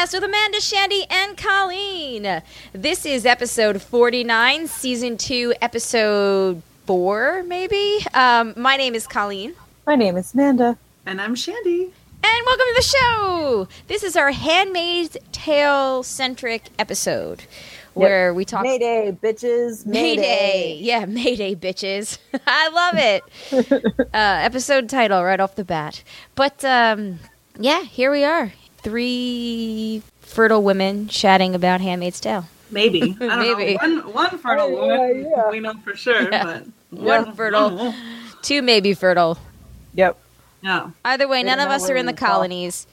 Podcast with Amanda, Shandy, and Colleen. This is episode 49, season 2, episode 4, maybe? My name is Colleen. My name is Amanda. And I'm Shandy. And welcome to the show! This is our Handmaid's Tale-centric episode, where we talk... Mayday, bitches. Mayday. Yeah, Mayday, bitches. I love it. Episode title right off the bat. But, yeah, here we are. 3 fertile women chatting about Handmaid's Tale. Maybe. I don't Maybe. know. One fertile woman. We know for sure. Yeah. But One fertile. 2 maybe fertile. Yep. Yeah. Either way, We none don't of know us where are in the we fall. colonies.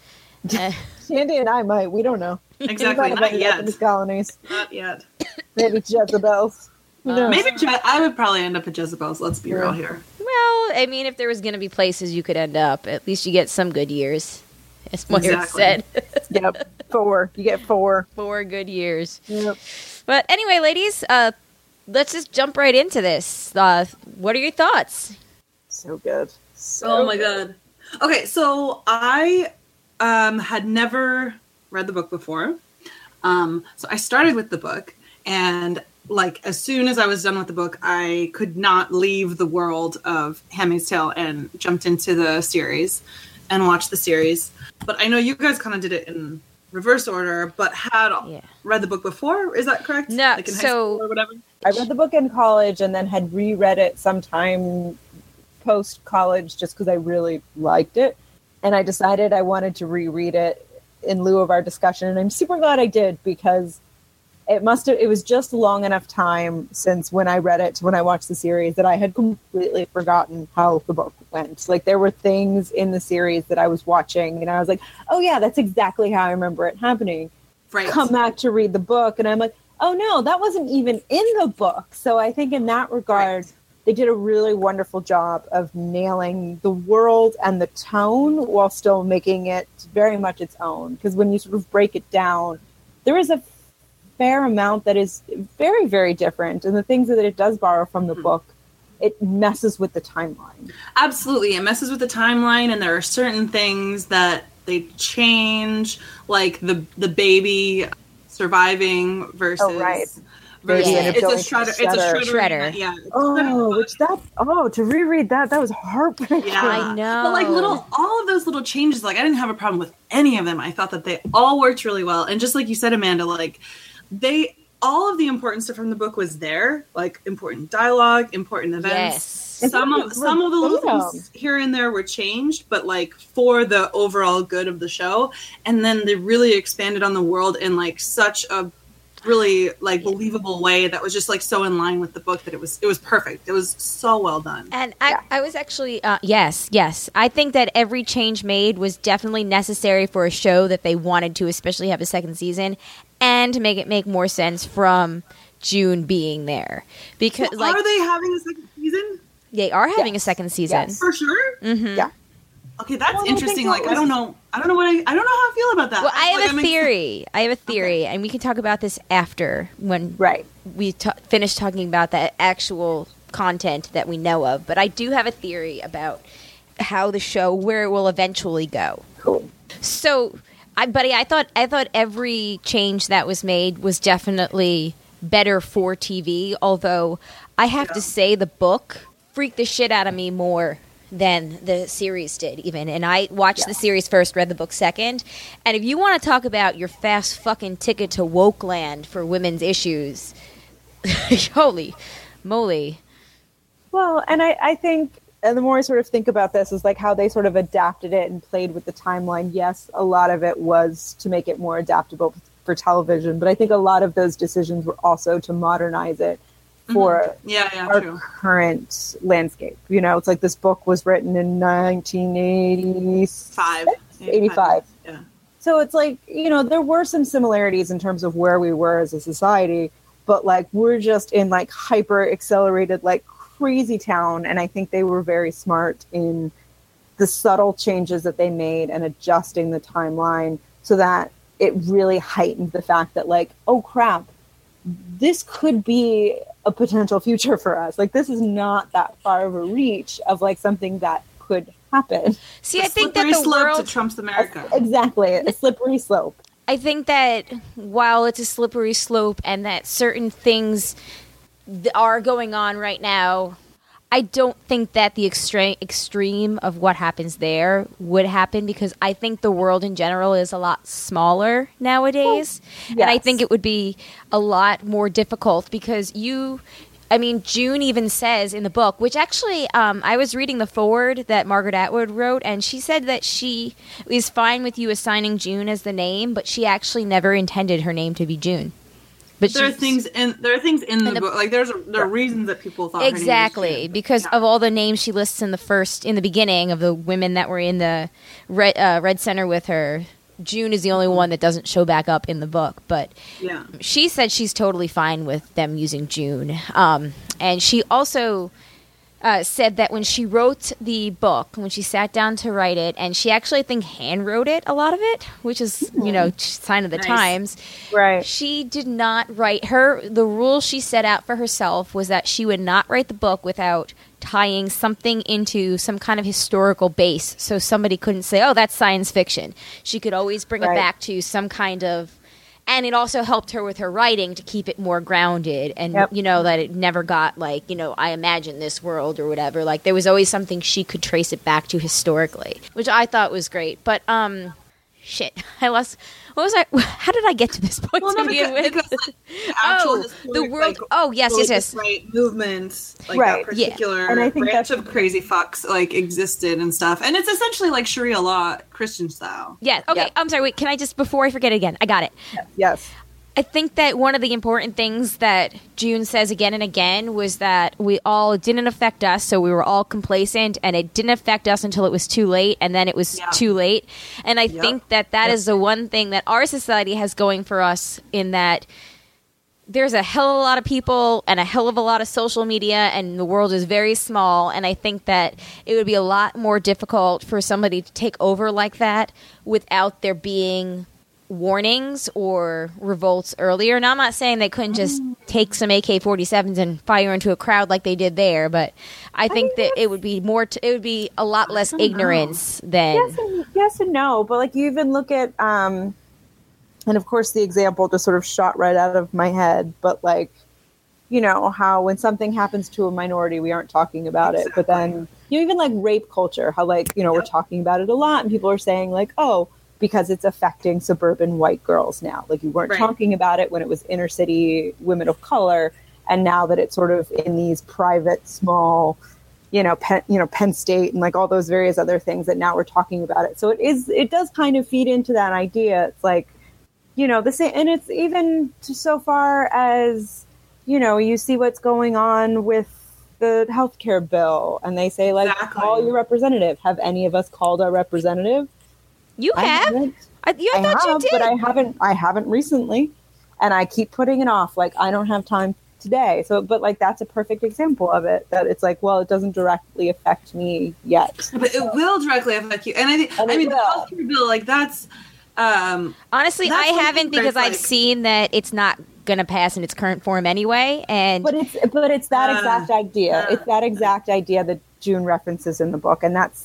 Shandy and I might. We don't know. Exactly. We might Not have ended up in yet. these colonies. Not yet. Maybe Jezebels. Who knows? Maybe I would probably end up at Jezebel's. Let's be real here. Well, I mean, if there was going to be places you could end up, at least you get some good years. As Moira Exactly. said. Yep. 4. You get 4. 4 good years. Yep. But anyway, ladies, let's just jump right into this. What are your thoughts? So good. Oh my god. Okay, so I had never read the book before. So I started with the book, and like as soon as I was done with the book, I could not leave the world of Handmaid's Tale and jumped into the series and watched the series. But I know you guys kind of did it in reverse order, but had read the book before. Is that correct? No, like in high school or whatever. I read the book in college and then had reread it sometime post-college just because I really liked it. And I decided I wanted to reread it in lieu of our discussion. And I'm super glad I did because it was just long enough time since when I read it to when I watched the series that I had completely forgotten how the book went. Like there were things in the series that I was watching and I was like, oh yeah, that's exactly how I remember it happening. Right. Come back to read the book and I'm like, oh no, that wasn't even in the book. So I think in that regard, they did a really wonderful job of nailing the world and the tone while still making it very much its own. Because when you sort of break it down, there is a fair amount that is very, very different. And the things that it does borrow from the book, it messes with the timeline. Absolutely. It messes with the timeline, and there are certain things that they change, like the baby surviving versus... Oh, right. Versus, Yeah. it's a shredder. Yeah. To reread that was heartbreaking. Yeah. I know. But like all of those little changes, like I didn't have a problem with any of them. I thought that they all worked really well. And just like you said, Amanda, like all of the important stuff from the book was there, like important dialogue, important events. Yes. Some of the little things here and there were changed, but like for the overall good of the show. And then they really expanded on the world in like such a really like believable way that was just like so in line with the book that it was perfect. It was so well done. And I was actually, yes. I think that every change made was definitely necessary for a show that they wanted to especially have a second season and to make it make more sense from June being there. Because So are they having a second season? They are having a second season. Yes. For sure? Mm-hmm. Yeah. Okay, that's Well, I interesting. think Like, that I don't know how I feel about that. Well, I have Like, a theory. And we can talk about this after when we finish talking about the actual content that we know of. But I do have a theory about how the show, where it will eventually go. Cool. So, I thought every change that was made was definitely better for TV. Although I have to say the book freaked the shit out of me more than the series did even. And I watched the series first, read the book second. And if you want to talk about your fast fucking ticket to woke land for women's issues, holy moly. Well, and I think, and the more I sort of think about this, is like how they sort of adapted it and played with the timeline. Yes, a lot of it was to make it more adaptable for television, but I think a lot of those decisions were also to modernize it for our current landscape. You know, it's like this book was written in 1985. Yeah. So it's like, you know, there were some similarities in terms of where we were as a society, but like we're just in like hyper accelerated, like crazy town. And I think they were very smart in the subtle changes that they made and adjusting the timeline so that it really heightened the fact that like, oh crap, this could be a potential future for us. Like, this is not that far of a reach of like something that could happen. See, I think that the slope world to Trump's America. Exactly, a slippery slope. I think that while it's a slippery slope and that certain things are going on right now, I don't think that the extreme of what happens there would happen, because I think the world in general is a lot smaller nowadays. Yes. And I think it would be a lot more difficult because June even says in the book, which actually I was reading the foreword that Margaret Atwood wrote, and she said that she is fine with you assigning June as the name, but she actually never intended her name to be June. But there are things in the book, like there are reasons that people thought exactly her name was June, because of all the names she lists in the beginning of the women that were in the Red Center with her. June is the only one that doesn't show back up in the book, but she said she's totally fine with them using June. And she also said that when she wrote the book, when she sat down to write it, and she actually, I think, hand wrote it, a lot of it, which is, sign of the times. Right. She did not write the rule she set out for herself was that she would not write the book without tying something into some kind of historical base, so somebody couldn't say, oh, that's science fiction. She could always bring it back to some kind of, and it also helped her with her writing to keep it more grounded and, that it never got like, I imagine this world or whatever. Like there was always something she could trace it back to historically, which I thought was great. But, shit, I lost. What was I? How did I get to this point to begin with? The world. Yes. Right, movements, like right. that particular and I think branch of crazy fucks like existed and stuff, and it's essentially like Sharia law, Christian style. Yeah. Okay. Yep. I'm sorry. Wait. Can I just before I forget again? I got it. Yes. I think that one of the important things that June says again and again was that it didn't affect us, so we were all complacent, and it didn't affect us until it was too late, and then it was too late. And I think that is the one thing that our society has going for us, in that there's a hell of a lot of people and a hell of a lot of social media, and the world is very small, and I think that it would be a lot more difficult for somebody to take over like that without there being warnings or revolts earlier. Now, I'm not saying they couldn't just take some AK-47s and fire into a crowd like they did there, but I think that it would be it would be a lot less ignorance than... Yes and no, but like you even look at, and of course the example just sort of shot right out of my head, but like, how when something happens to a minority, we aren't talking about it, but then, even like rape culture, how like, we're talking about it a lot, and people are saying like, oh, because it's affecting suburban white girls now. Like you weren't talking about it when it was inner city women of color, and now that it's sort of in these private, small, Penn State and like all those various other things, that now we're talking about it. So it does kind of feed into that idea. It's like, the same, and it's even so far as, you see what's going on with the healthcare bill, and they say like, call your representative. Have any of us called our representative? You have? I thought you did. But I haven't recently, and I keep putting it off. Like, I don't have time today. So, but like, that's a perfect example of it, that it's like, well, it doesn't directly affect me yet. But it will directly affect you. And the healthcare bill, like that's, honestly, I haven't, because I've seen that it's not going to pass in its current form anyway. But it's that exact idea. It's that exact idea that June references in the book. And that's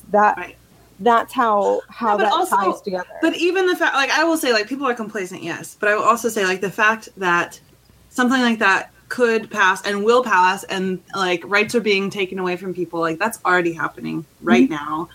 how that also ties together. But even the fact, like, I will say, like, people are complacent, yes. But I will also say, like, the fact that something like that could pass and will pass, and, like, rights are being taken away from people, like, that's already happening right now.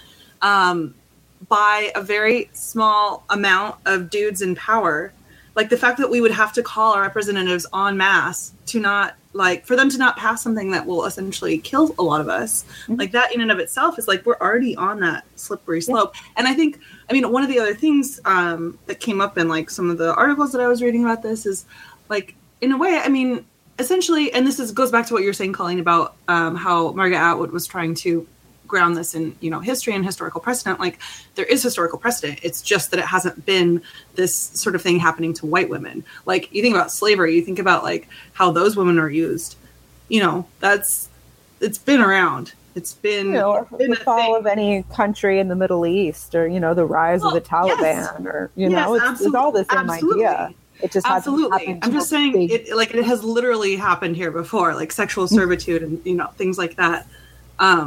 By a very small amount of dudes in power. Like, the fact that we would have to call our representatives en masse to not, like, for them to not pass something that will essentially kill a lot of us, like, that in and of itself is, like, we're already on that slippery slope. Yeah. And I think, one of the other things that came up in, like, some of the articles that I was reading about this is, like, in a way, essentially, and this goes back to what you were saying, Colleen, about how Margaret Atwood was trying to ground this in, history and historical precedent. Like, there is historical precedent. It's just that it hasn't been this sort of thing happening to white women. Like, you think about slavery, you think about, like, how those women are used. It's been around. It's been, or the fall of any country in the Middle East, or, the rise of the Taliban, or, it's all the same idea. It just hasn't happened. I'm just saying it has literally happened here before, like sexual servitude and, things like that.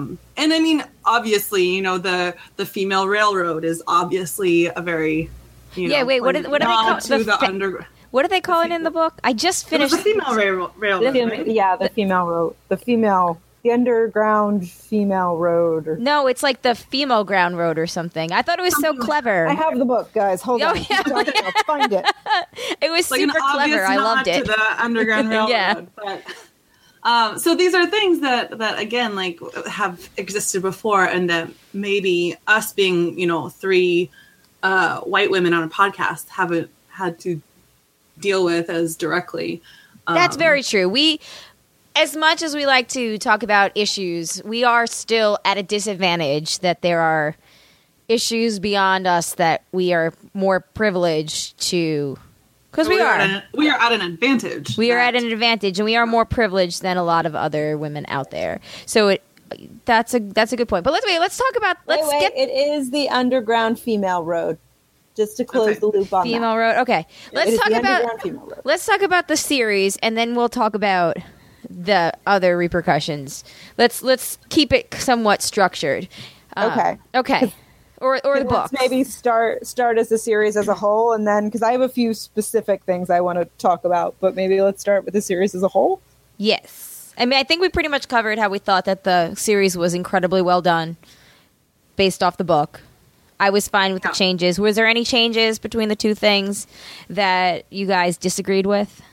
And obviously, the female railroad is obviously a very You Yeah, know, wait, what like, do they call nod to the under? What do they call it in the book? I just It was finished. the female railroad. Right? The female road, the underground female road. Or, No, it's like the female ground road or something. I thought it was so clever. I have the book, guys. Hold on. yeah. I'll find it. It was Like super an obvious clever. I nod loved it. to the underground railroad. Yeah. But, so these are things that again, like, have existed before, and that maybe us being, you know, three white women on a podcast haven't had to deal with as directly. That's very true. We, as much as we like to talk about issues, we are still at a disadvantage that there are issues beyond us that we are more privileged to. Because we are. We are at an advantage. We are at an advantage, and we are more privileged than a lot of other women out there. So that's a good point. But let's talk about. It is the underground female road. Just to close the loop on female road. Okay, let's talk about the series, and then we'll talk about the other repercussions. Let's keep it somewhat structured. Okay. Or the book. Let's maybe start as a series as a whole, and then, because I have a few specific things I want to talk about, but maybe let's start with the series as a whole. Yes. I mean, I think we pretty much covered how we thought that the series was incredibly well done based off the book. I was fine with the changes. Was there any changes between the two things that you guys disagreed with?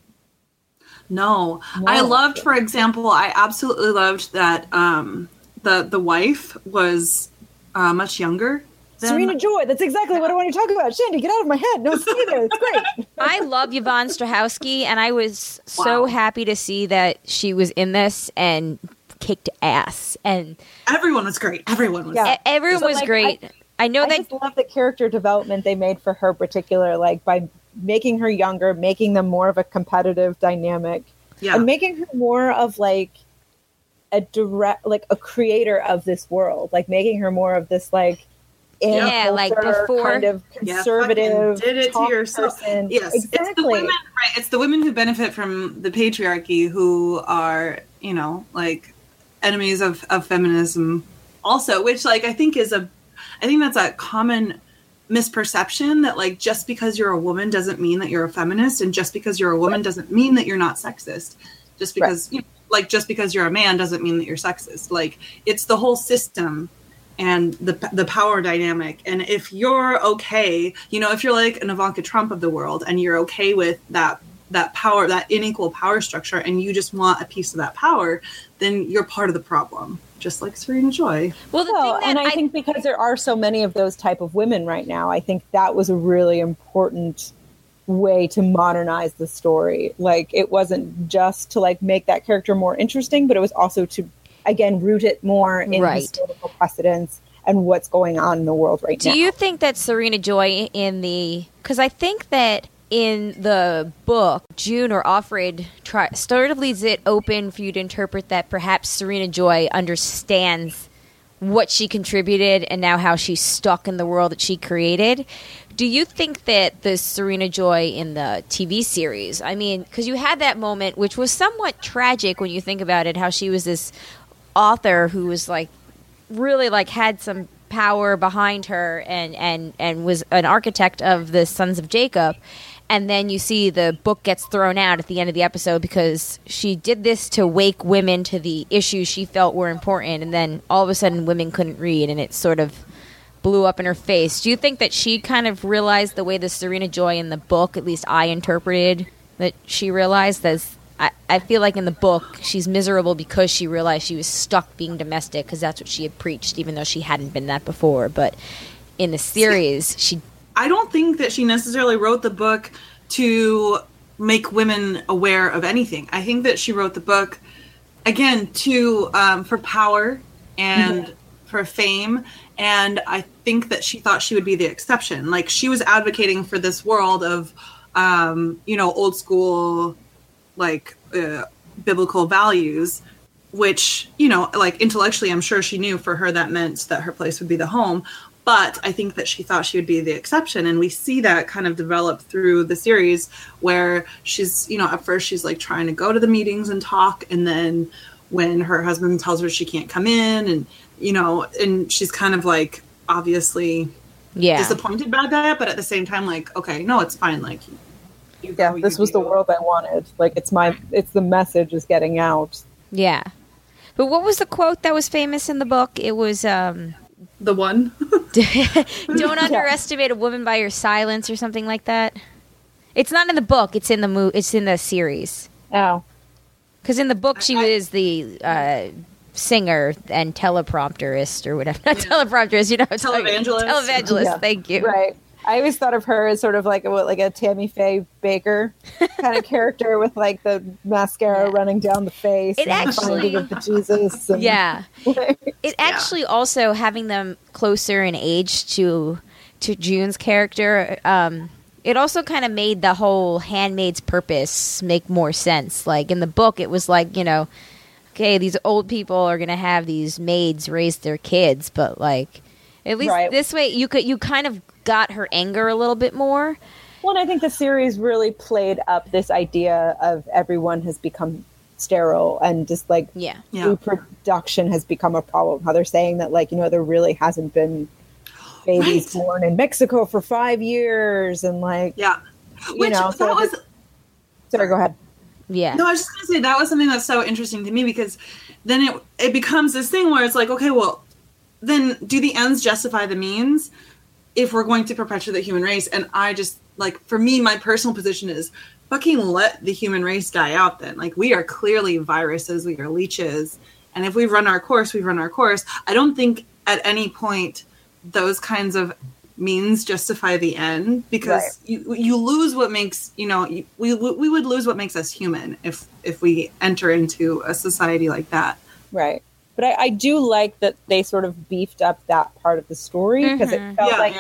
No. I loved, for example, I absolutely loved that the wife was much younger than Serena Joy. That's exactly what I want to talk about. Shandy, get out of my head. No, stay there. It's great. I love Yvonne Strahovski, and I was so happy to see that she was in this and kicked ass. And everyone was great. Everyone was great. I just love the character development they made for her, particular, like by making her younger, making them more of a competitive dynamic, and making her more of like a direct, like a creator of this world, like making her more of this like like before kind of conservative, did it to yourself. Person. Yes, exactly. It's the women, right? It's the women who benefit from the patriarchy who are, you know, like enemies of feminism, also, which like I think that's a common misperception that like just because you're a woman doesn't mean that you're a feminist, and just because you're a woman doesn't mean that you're not sexist. Just because you know, like just because you're a man doesn't mean that you're sexist. Like it's the whole system and the power dynamic. And if you're okay, you know, if you're like an Ivanka Trump of the world and you're okay with that power, that unequal power structure, and you just want a piece of that power, then you're part of the problem. Just like Serena Joy. Well, I think because there are so many of those type of women right now, I think that was a really important way to modernize the story. Like, it wasn't just to like make that character more interesting, but it was also to, again, root it more in historical precedents and what's going on in the world right now. Do you think that Serena Joy because I think that in the book, June or Offred sort of leaves it open for you to interpret that perhaps Serena Joy understands what she contributed and now how she's stuck in the world that she created. Do you think that the Serena Joy in the TV series, I mean, because you had that moment, which was somewhat tragic when you think about it, how she was this author who was like really like had some power behind her and was an architect of the Sons of Jacob. And then you see the book gets thrown out at the end of the episode because she did this to wake women to the issues she felt were important. And then all of a sudden women couldn't read and it sort of blew up in her face. Do you think that she kind of realized the way the Serena Joy in the book, at least I interpreted that she realized, as I feel like in the book she's miserable because she realized she was stuck being domestic because that's what she had preached, even though she hadn't been that before. But in the series, I don't think that she necessarily wrote the book to make women aware of anything. I think that she wrote the book, again, for power and for fame. And I think that she thought she would be the exception. Like, she was advocating for this world of, old school, like, biblical values, which, like, intellectually, I'm sure she knew for her that meant that her place would be the home. But I think that she thought she would be the exception. And we see that kind of develop through the series where she's, at first she's like trying to go to the meetings and talk. And then when her husband tells her she can't come in and, and she's kind of like obviously disappointed by that, but at the same time, like, okay, no, it's fine. Like, this was the world I wanted. Like, it's the message is getting out. Yeah. But what was the quote that was famous in the book? It was, the one. don't underestimate a woman by your silence or something like that. It's not in the book. It's in the it's in the series. Oh. Because in the book, she was the singer and teleprompterist or whatever. Not teleprompterist, televangelist. Televangelist, thank you. Right. I always thought of her as sort of like a Tammy Faye Baker kind of character with like the mascara running down the face. It actually of the Jesus. And, it actually also having them closer in age to June's character. It also kind of made the whole handmaid's purpose make more sense. Like in the book, it was like, okay, these old people are going to have these maids raise their kids, but like at least this way you kind of got her anger a little bit more. Well, and I think the series really played up this idea of everyone has become sterile and just like reproduction has become a problem. How they're saying that like, there really hasn't been babies born in Mexico for 5 years and like, Which, sorry, go ahead. Yeah. No, I was just going to say that was something that's so interesting to me because then it becomes this thing where it's like, okay, well, then do the ends justify the means if we're going to perpetuate the human race? And I just, like, for me, my personal position is fucking let the human race die out then. Like, we are clearly viruses, we are leeches. And if we run our course, we run our course. I don't think at any point those kinds of means justify the end because you lose what makes, we would lose what makes us human if we enter into a society like that. Right. But I do like that they sort of beefed up that part of the story because it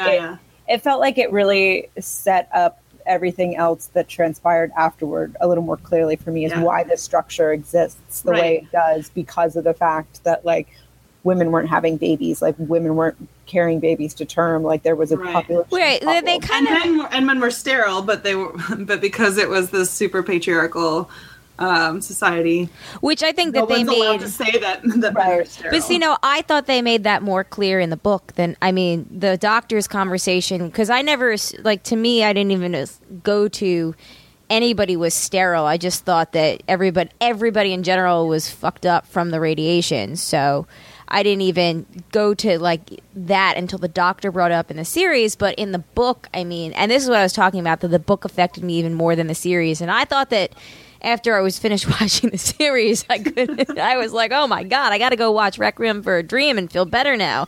felt like it really set up everything else that transpired afterward a little more clearly for me as why this structure exists the way it does because of the fact that like women weren't having babies, like women weren't carrying babies to term, like there was a population. Right, they kind of men were sterile, but because it was this super patriarchal society, which I think that they made allowed to say that men are sterile. But see, I thought they made that more clear in the book than the doctor's conversation because I never to me I didn't even go to anybody was sterile. I just thought that everybody in general was fucked up from the radiation. So I didn't even go to like that until the doctor brought it up in the series. But in the book, and this is what I was talking about, that the book affected me even more than the series. And I thought that after I was finished watching the series, I was like, oh my God, I got to go watch Requiem for a Dream and feel better now.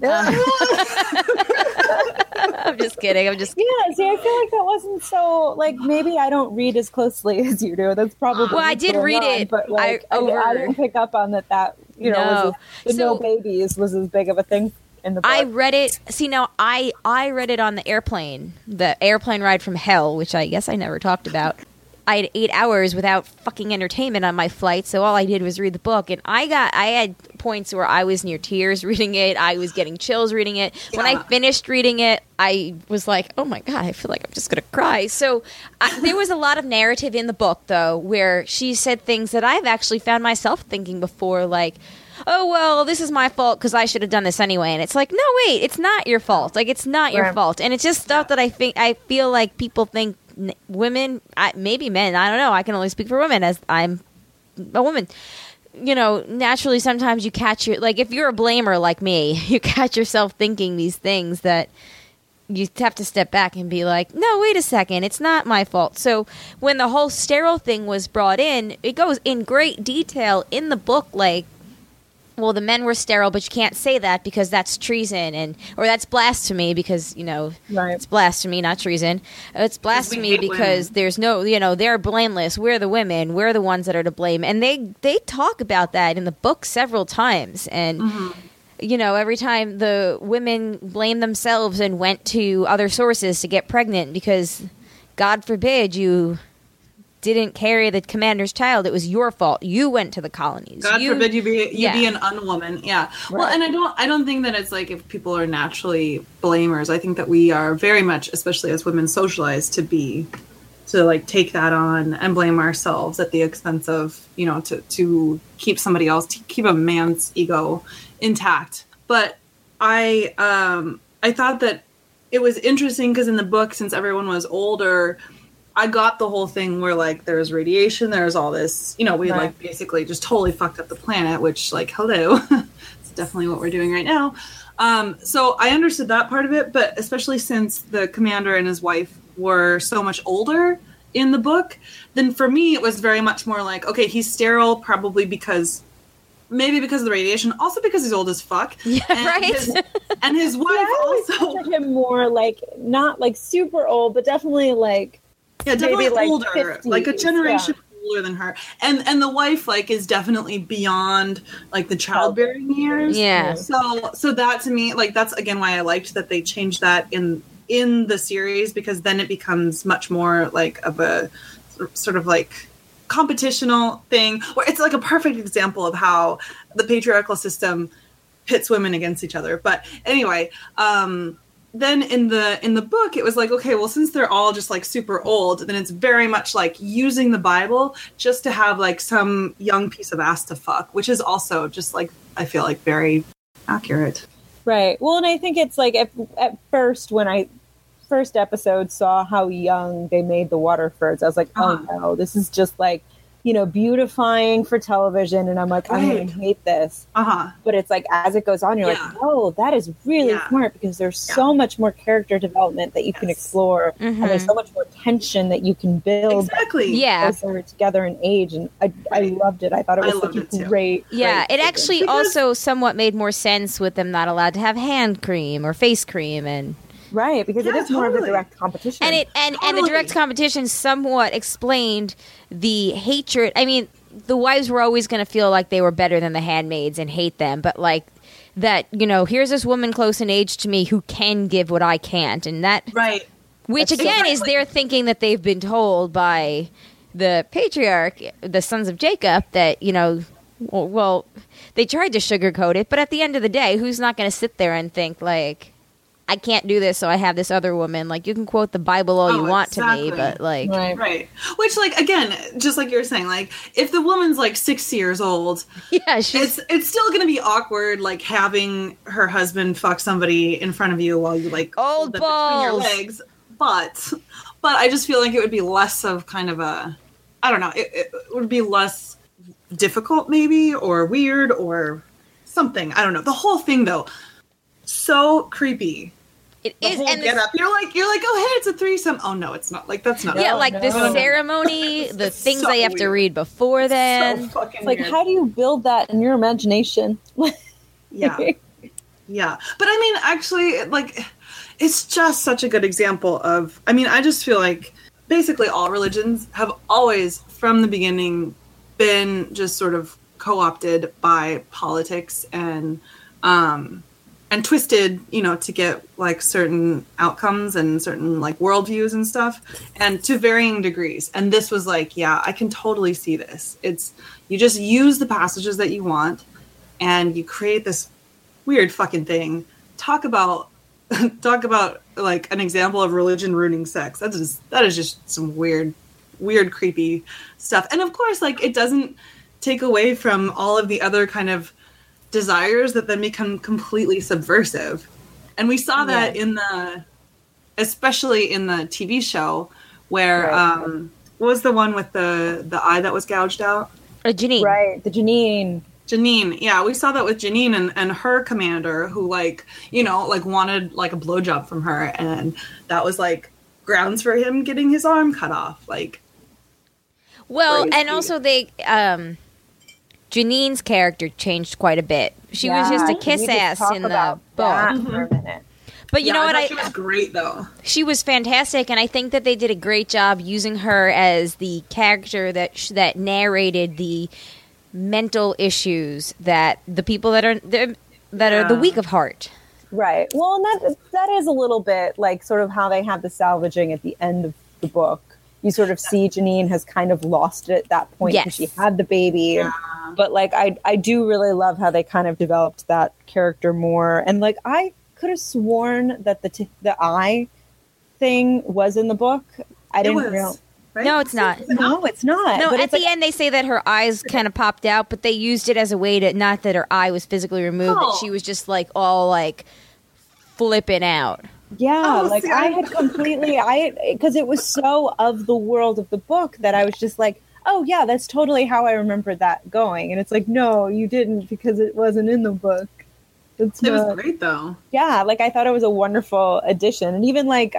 I'm just kidding. Yeah, see, I feel like that wasn't so, like, maybe I don't read as closely as you do. That's probably well, I did read it, but like, I didn't pick up on that no babies was as big of a thing in the book. I read it. See, now, I read it on the airplane ride from hell, which I guess I never talked about. I had 8 hours without fucking entertainment on my flight, so all I did was read the book. And I had points where I was near tears reading it. I was getting chills reading it. When I finished reading it, I was like, oh my God, I feel like I'm just going to cry. So there was a lot of narrative in the book, though, where she said things that I've actually found myself thinking before, like, oh, well, this is my fault because I should have done this anyway. And it's like, no, wait, it's not your fault. Like, it's not your fault. And it's just stuff that I feel like people think women, maybe men, I don't know. I can only speak for women as I'm a woman. Naturally, sometimes you catch if you're a blamer like me, you catch yourself thinking these things that you have to step back and be like, no, wait a second, it's not my fault. So when the whole sterile thing was brought in, it goes in great detail in the book, like, well, the men were sterile, but you can't say that because that's treason or that's blasphemy because, it's blasphemy, not treason. It's blasphemy because there's no, they're blameless. We're the women. We're the ones that are to blame. And they talk about that in the book several times. And, every time the women blamed themselves and went to other sources to get pregnant because, God forbid, you didn't carry the commander's child. It was your fault. You went to the colonies. God forbid you be an unwoman. Yeah. Right. Well, and I don't think that it's like if people are naturally blamers. I think that we are very much, especially as women, socialized to like take that on and blame ourselves at the expense of, to keep somebody else, to keep a man's ego intact. But I thought that it was interesting because in the book, since everyone was older, I got the whole thing where like there's radiation, there's all this, we like basically just totally fucked up the planet, which like, hello, it's definitely what we're doing right now. So I understood that part of it, but especially since the commander and his wife were so much older in the book, then for me it was very much more like, okay, he's sterile probably maybe because of the radiation, also because he's old as fuck. Yeah, and right. And his wife also pictured him more like not like super old, but definitely like definitely maybe like older, 50s, like a generation older than her. And the wife like is definitely beyond like the childbearing years. Yeah. So that to me, like that's again why I liked that they changed that in the series, because then it becomes much more like of a sort of like competitional thing, where it's like a perfect example of how the patriarchal system pits women against each other. But anyway, then in the book it was like, okay, well, since they're all just like super old, then it's very much like using the Bible just to have like some young piece of ass to fuck, which is also just like, I feel like very accurate. Right. Well, and I think it's like at first when I first episode saw how young they made the Waterfords, I was like, oh no, this is just like, beautifying for television, and I'm like, I'm gonna hate this. But it's like as it goes on, you're like, oh, that is really smart, because there's so much more character development that you can explore, and there's so much more tension that you can build. Exactly. Yeah. As they're together in age, and I loved it. I thought it was such a great. Yeah, great it actually also somewhat made more sense with them not allowed to have hand cream or face cream, and right, because it is more of a direct competition, and the direct competition somewhat explained the hatred. I mean, the wives were always going to feel like they were better than the handmaids and hate them, but like that, here's this woman close in age to me who can give what I can't, and that which again is their thinking that they've been told by the patriarch, the sons of Jacob, that well, they tried to sugarcoat it, but at the end of the day, who's not going to sit there and think like, I can't do this, so I have this other woman. Like, you can quote the Bible all you want to me, but like... Right. Which, like, again, just like you were saying, like, if the woman's, like, 6 years old, it's still going to be awkward, like, having her husband fuck somebody in front of you while you, like, old hold balls. them between your legs. But I just feel like it would be less of kind of a... I don't know. It would be less difficult, maybe, or weird, or something. I don't know. The whole thing, though, so creepy. It is, and get up. You're like, oh hey, it's a threesome. Oh no, it's not. Like that's not. Yeah, like the ceremony, the things I have to read before then. So fucking it's like, weird. how do you build that in your imagination? Yeah. But I mean, actually, like, it's just such a good example of. I mean, I just feel like basically all religions have always, from the beginning, been just sort of co-opted by politics and twisted, to get like certain outcomes and certain like worldviews and stuff, and to varying degrees. And this was like, yeah, I can totally see this. It's, you just use the passages that you want and you create this weird fucking thing. Talk about like an example of religion ruining sex. That is just some weird, creepy stuff. And of course, like, it doesn't take away from all of the other kind of desires that then become completely subversive. And we saw that especially in the TV show where what was the one with the eye that was gouged out? Janine. Right, the Janine. Yeah, we saw that with Janine and her commander, who like, like wanted like a blowjob from her, and that was like grounds for him getting his arm cut off. Like, well, crazy. And also they Janine's character changed quite a bit. She was just a kiss ass in the book. But you know what? She was great, though. She was fantastic, and I think that they did a great job using her as the character that narrated the mental issues that the people that are the weak of heart. Right. Well, and that is a little bit like sort of how they have the salvaging at the end of the book. You sort of see Janine has kind of lost it at that point because she had the baby. Yeah. But like, I do really love how they kind of developed that character more. And like, I could have sworn that the eye thing was in the book. I didn't know. Right? No, it's not. No, it's not. No, but at the end they say that her eyes kind of popped out, but they used it as a way to, not that her eye was physically removed, but she was just like all like flipping out. Yeah, Oh, like see, I had completely, because it was so of the world of the book that I was just like, oh yeah, that's totally how I remember that going. And it's like, no, you didn't, because it wasn't in the book. It's It was not. great though. Yeah, like I thought it was a wonderful addition. And even like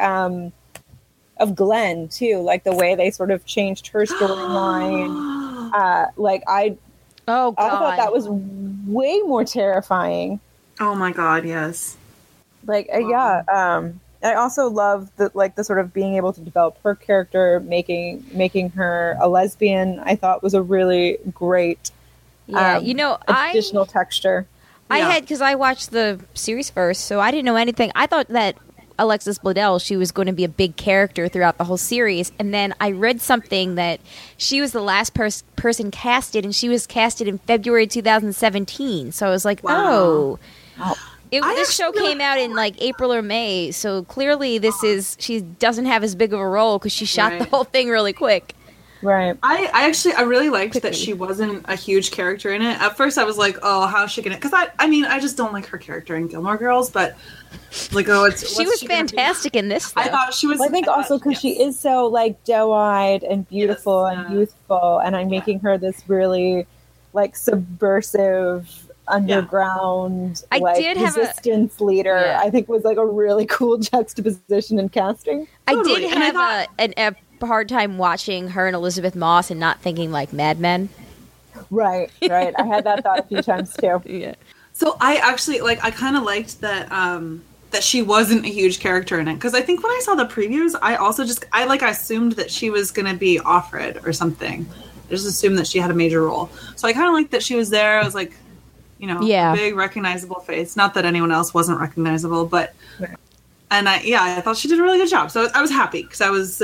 of Glenn too, like the way they sort of changed her storyline. Like Oh I thought that God. was way more terrifying. Oh my god, yes. Like yeah, I also love the sort of being able to develop her character, making her a lesbian. I thought was a really great Yeah, additional texture. I Yeah. had, because I watched the series first, so I didn't know anything. I thought that Alexis Bledel, she was going to be a big character throughout the whole series, and then I read something that she was the last person casted, and she was casted in February 2017. So I was like, Wow. Oh. This show came out in like April or May, so clearly she doesn't have as big of a role because she shot the Right. whole thing really quick. Right. I really liked Quickly. that she wasn't a huge character in it. At first, I was like, "Oh, how's she gonna?" Because I just don't like her character in Gilmore Girls. But like, She was fantastic in this. Though. I thought she was. Well, I think also because yes. she is so like doe-eyed and beautiful Yes, and yeah. youthful, and I'm making her this really like subversive underground I like did have resistance leader. Yeah. I think was like a really cool juxtaposition in casting. Totally. I did And I have a hard time watching her and Elizabeth Moss and not thinking like Mad Men. Right. I had that thought a few times too. Yeah. So I actually I kind of liked that that she wasn't a huge character in it, because I think when I saw the previews, I also I assumed that she was gonna be Offred or something. I just assumed that she had a major role. So I kind of liked that she was there. I was like, Yeah. a big recognizable face. Not that anyone else wasn't recognizable, but Right. and I thought she did a really good job. So I was happy because I was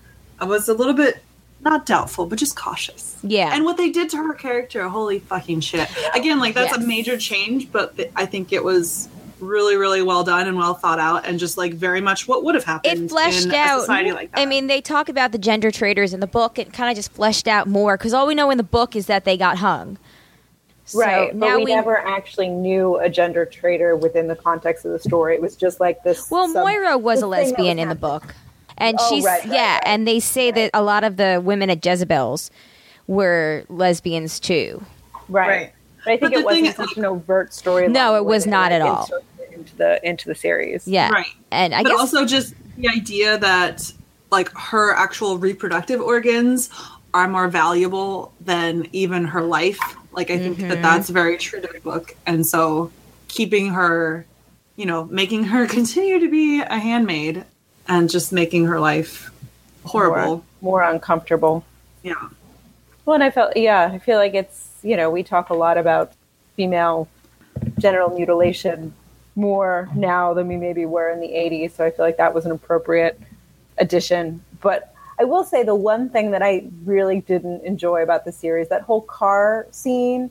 a little bit not doubtful, but just cautious. Yeah. And what they did to her character, holy fucking shit. Again, like that's Yes. a major change, but I think it was really, really well done and well thought out, and just like very much what would have happened It fleshed in a out. society like that. I mean, they talk about the gender traitors in the book. It kind of just fleshed out more because all we know in the book is that they got hung. So Right, but now we never actually knew a gender traitor within the context of the story. It was just like this. Well, Moira was a this thing that lesbian in the happening. book, and Oh, she's right, and they say that a lot of the women at Jezebel's were lesbians too. Right. But I think But the it wasn't thing- such an overt story. No, it was not at all. Into the series. Yeah, Right. and I but guess also just the idea that like her actual reproductive organs are more valuable than even her life. Like I think that that's very true to the book, and so keeping her, making her continue to be a handmaid and just making her life horrible. More uncomfortable. Yeah. Well, and I feel like it's, we talk a lot about female genital mutilation more now than we maybe were in the 80s. So I feel like that was an appropriate addition. But I will say the one thing that I really didn't enjoy about the series, that whole car scene.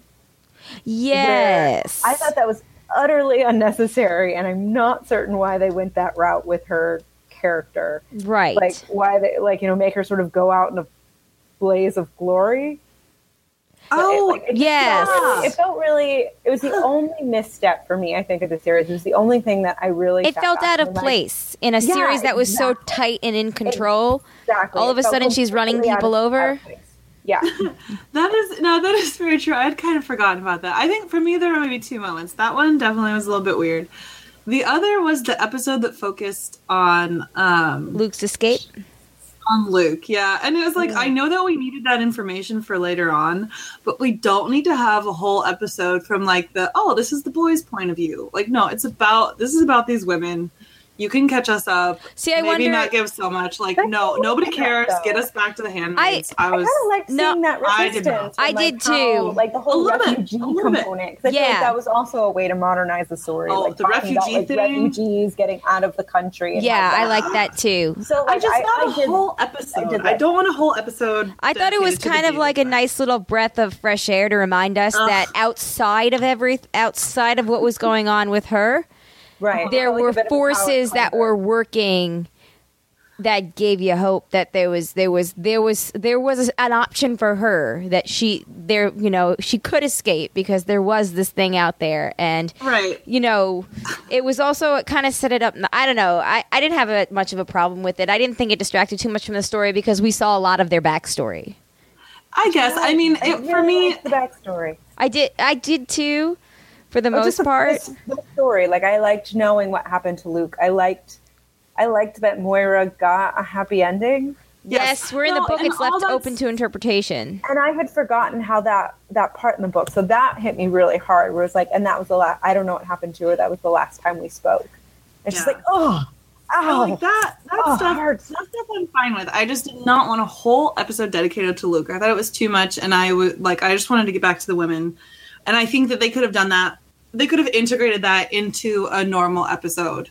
yes, I thought that was utterly unnecessary. And I'm not certain why they went that route with her character. right. Like why they make her sort of go out in a blaze of glory. Oh, It just yes. felt really. It was the only misstep for me, I think, of the series. It was the only thing that I really. It sat felt back out of and, like, place in a Yeah, series that was so exactly. tight and in control. Exactly. All of It a felt sudden she's running completely people out over. of place. Yeah, that is very true. I'd kind of forgotten about that. I think for me there were maybe two moments. That one definitely was a little bit weird. The other was the episode that focused on Luke's escape. on Luke, yeah. And it was like, I know that we needed that information for later on, but we don't need to have a whole episode from like this is the boys' point of view. Like, no, this is about these women. You can catch us up. See, I Maybe wonder- not give so much. Like, That's no, what nobody I thought, cares. though. Get us back to the handmaids. I kind of liked No, seeing that I did resistance. not. and, I like, did too. Like the A whole little bit, refugee a little bit. component. 'Cause I feel Yeah. like that was also a way to modernize the story. Oh, like the talking about, refugee like, thing? refugees getting out of the country. And Yeah, how I that- like that too. So like, I just want a did- whole episode. did I that. don't want a whole episode. I thought it was dedicated to kind the of like a dating nice little breath of fresh air to remind us that outside of what was going on with her, Right. there Like a were bit of a forces power that cleanser. were working that gave you hope that there was an option for her, that she could escape because there was this thing out there. And right, it was also, it kind of set it up. I don't know, I didn't have much of a problem with it. I didn't think it distracted too much from the story because we saw a lot of their backstory, I guess. I mean, for me, the backstory, I did too, for the most part. The story, like, I liked knowing what happened to Luke. I liked that Moira got a happy ending. Yes, we're in the book. It's left open to interpretation. And I had forgotten how that part in the book. So that hit me really hard. Where it's like, and that was the last. I don't know what happened to her. That was the last time we spoke. It's just like, like that stuff I'm fine with. I just did not want a whole episode dedicated to Luke. I thought it was too much, and I just wanted to get back to the women. And I think that they could have done that. They could have integrated that into a normal episode.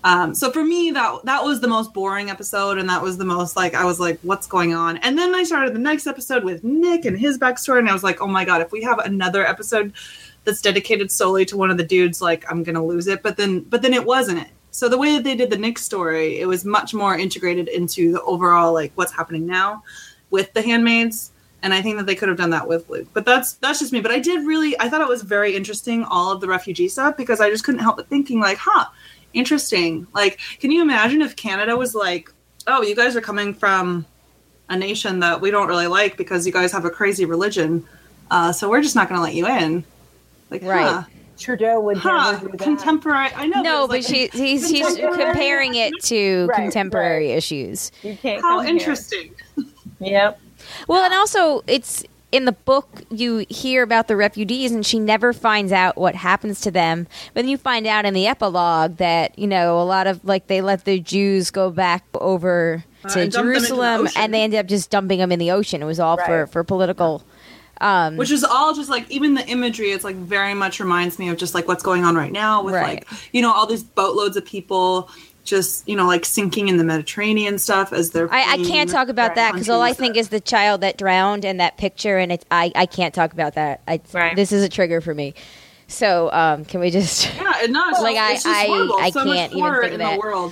So for me, that was the most boring episode, and that was the most, like, I was like, what's going on? And then I started the next episode with Nick and his backstory, and I was like, oh my god, if we have another episode that's dedicated solely to one of the dudes, like, I'm gonna lose it. But then it wasn't. So the way that they did the Nick story, it was much more integrated into the overall, like, what's happening now with the handmaids. And I think that they could have done that with Luke. But that's just me. But I thought it was very interesting, all of the refugee stuff, because I just couldn't help but thinking, like, interesting. Like, can you imagine if Canada was like, oh, you guys are coming from a nation that we don't really like because you guys have a crazy religion, so we're just not going to let you in. Like, right. Trudeau would never do that. Contemporary. I know. No, but he's comparing it to contemporary issues. You can't. How interesting. Yep. Well, and also, it's in the book, you hear about the refugees, and she never finds out what happens to them. But then you find out in the epilogue that, a lot of, like, they let the Jews go back over to Jerusalem, and they ended up just dumping them in the ocean. It was all for political. Which is all just, like, even the imagery, it's, like, very much reminds me of just, like, what's going on right now with, like, all these boatloads of people just, like, sinking in the Mediterranean stuff as they're... I can't talk about that because all I think is the child that drowned and that picture, and I can't talk about that. This is a trigger for me. So can we just... Yeah, no, it's, like, it's just horrible. I so can't much even think of that. In the world.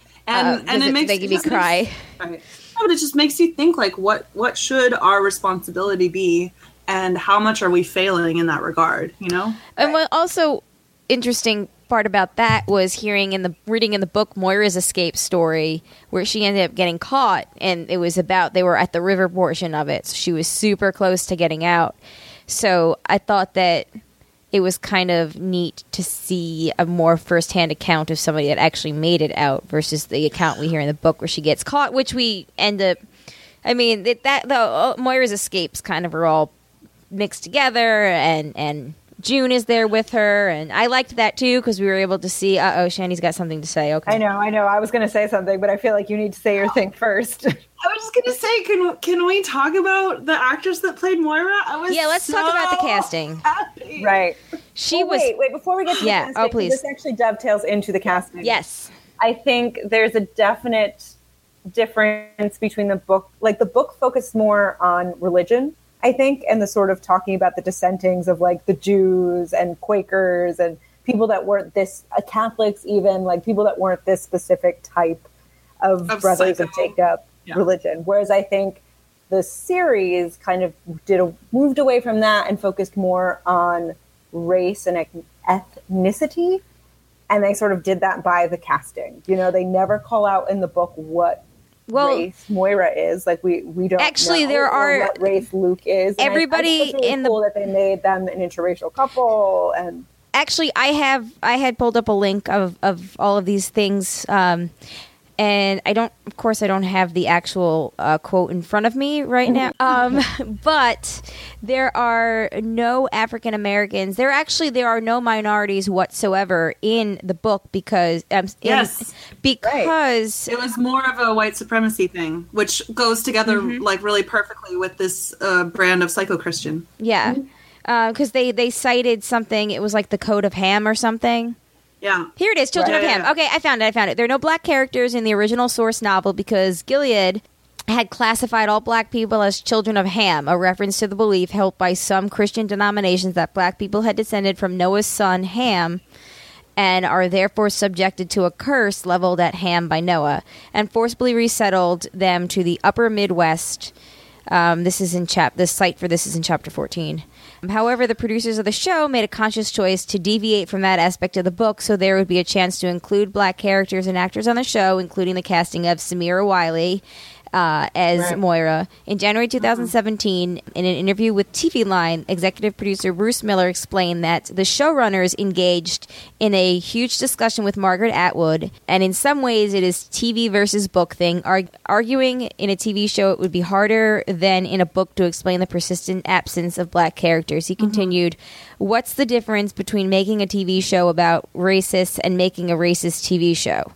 And it makes me cry. Right. No, but it just makes you think, like, what should our responsibility be, and how much are we failing in that regard, And what also interesting part about that was reading in the book Moira's escape story, where she ended up getting caught, and it was about, they were at the river portion of it, so she was super close to getting out. So I thought that it was kind of neat to see a more first-hand account of somebody that actually made it out versus the account we hear in the book where she gets caught, which we end up, I mean, Moira's escapes kind of are all mixed together, and June is there with her, and I liked that too because we were able to see. Shandy's got something to say. Okay, I know. I was going to say something, but I feel like you need to say your thing first. I was just going to say, can we talk about the actress that played Moira? Let's talk about the casting. Happy. Right. Wait. Before we get to the casting, oh please. This actually dovetails into the casting. Yes. I think there's a definite difference between the book. Like, the book focused more on religion, I think, and the sort of talking about the dissentings of, like, the Jews and Quakers and people that weren't this Catholics, even, like, people that weren't this specific type of Brothers of Jacob religion. Whereas I think the series kind of moved away from that and focused more on race and ethnicity, and they sort of did that by the casting. They never call out in the book what race Moira is. Like, we don't actually know there are what race Luke is. And everybody I think it's really cool that they made them an interracial couple. And actually I had pulled up a link of all of these things, and I don't have the actual quote in front of me right now. But there are no African Americans. There are no minorities whatsoever in the book because because it was more of a white supremacy thing, which goes together like really perfectly with this brand of psycho-Christian. Yeah, because they cited something. It was like the Code of Ham or something. Yeah. Here it is, Children of Ham. Yeah. Okay, I found it. There are no black characters in the original source novel because Gilead had classified all black people as children of Ham, a reference to the belief held by some Christian denominations that black people had descended from Noah's son Ham, and are therefore subjected to a curse leveled at Ham by Noah, and forcibly resettled them to the upper Midwest. This is in the site for this is in chapter 14. However, the producers of the show made a conscious choice to deviate from that aspect of the book, so there would be a chance to include black characters and actors on the show, including the casting of Samira Wiley as Moira. In January 2017, in an interview with TV Line, executive producer Bruce Miller explained that the showrunners engaged in a huge discussion with Margaret Atwood, and in some ways it is TV versus book thing, arguing in a TV show it would be harder than in a book to explain the persistent absence of black characters. He continued, "What's the difference between making a TV show about racists and making a racist TV show?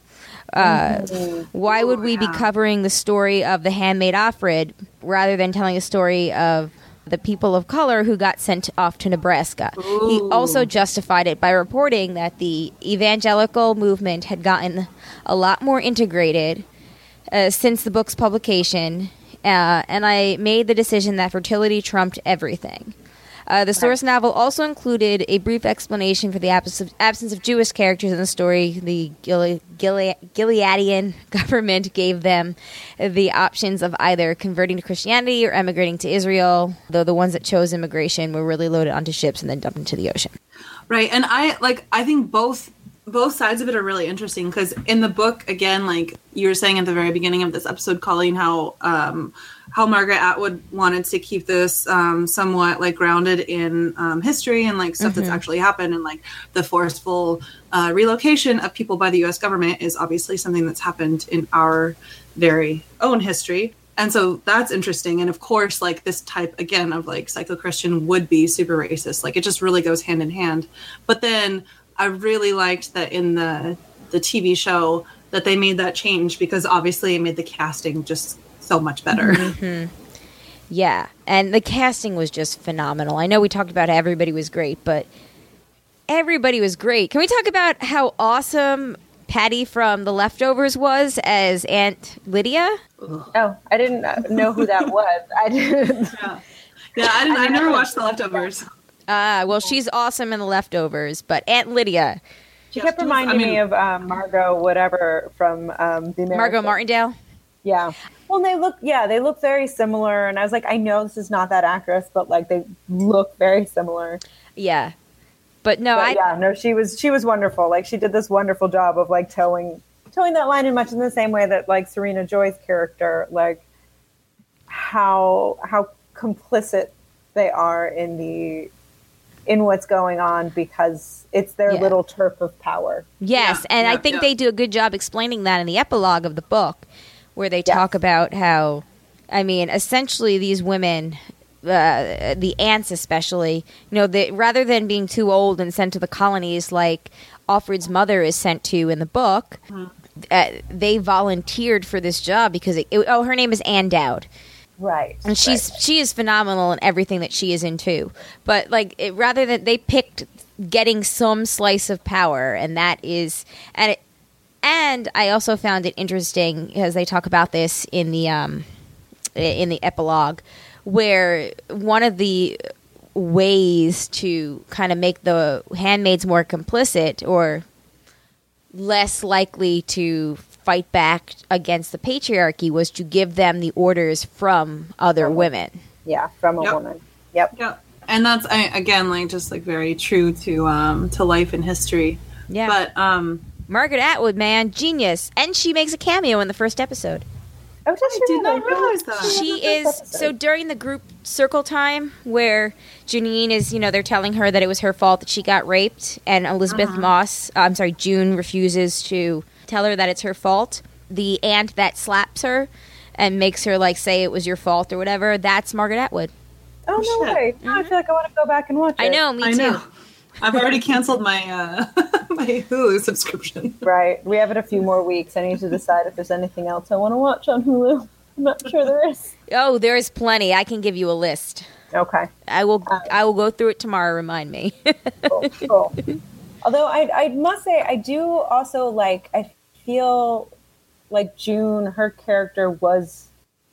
Why would we be covering the story of the handmaid Offred rather than telling a story of the people of color who got sent off to Nebraska?" He also justified it by reporting that the evangelical movement had gotten a lot more integrated since the book's publication, and I made the decision that fertility trumped everything. The source novel also included a brief explanation for the absence of Jewish characters in the story. The Gileadian government gave them the options of either converting to Christianity or emigrating to Israel, though the ones that chose immigration were really loaded onto ships and then dumped into the ocean. Right, and I think both sides of it are really interesting, because in the book, again, like you were saying at the very beginning of this episode, Colleen, how Margaret Atwood wanted to keep this somewhat like grounded in history and like stuff that's actually happened, and like the forceful relocation of people by the U.S. government is obviously something that's happened in our very own history. And so that's interesting. And of course, like this type, again, of like psycho-Christian would be super racist. Like it just really goes hand in hand. But then I really liked that in the TV show that they made that change, because obviously it made the casting just so much better. Yeah, and the casting was just phenomenal. I know we talked about how everybody was great, but everybody was great. Can we talk about how awesome Patty from The Leftovers was as Aunt Lydia? Oh, I didn't know who that was. I didn't. I never watched The Leftovers. Well, she's awesome in The Leftovers, but Aunt Lydia. She kept reminding me of Margot whatever from the American. Margot Martindale? Yeah. Well, they look very similar, and I was like, I know this is not that actress, but like they look very similar. Yeah. But she was wonderful. Like she did this wonderful job of like towing that line in much in the same way that like Serena Joy's character, like how complicit they are in what's going on, because it's their little turf of power. Yes, I think they do a good job explaining that in the epilogue of the book, where they talk about how, I mean, essentially these women, the aunts especially, rather than being too old and sent to the colonies like Offred's mother is sent to in the book, they volunteered for this job because her name is Ann Dowd. Right. And she is phenomenal in everything that she is in too. But like rather than they picked getting some slice of power, and that is and I also found it interesting because they talk about this in the epilogue, where one of the ways to kind of make the handmaids more complicit or less likely to fight back against the patriarchy was to give them the orders from other women. Yeah, from a woman. Yep. And that's again like just like very true to life and history. Yeah. But Margaret Atwood, man, genius, and she makes a cameo in the first episode. Oh, I did not realize that. She is so during the group circle time where Janine is, they're telling her that it was her fault that she got raped, and Elizabeth June refuses to tell her that it's her fault. The aunt that slaps her and makes her like say it was your fault or whatever, that's Margaret Atwood. Oh, no way. Now I feel like I want to go back and watch it. I know, me too. I've already canceled my my Hulu subscription. Right. We have it a few more weeks. I need to decide if there's anything else I want to watch on Hulu. I'm not sure there is. Oh, there is plenty. I can give you a list. Okay. I will go through it tomorrow. Remind me. Cool. Although I must say, I do also I feel like June, her character was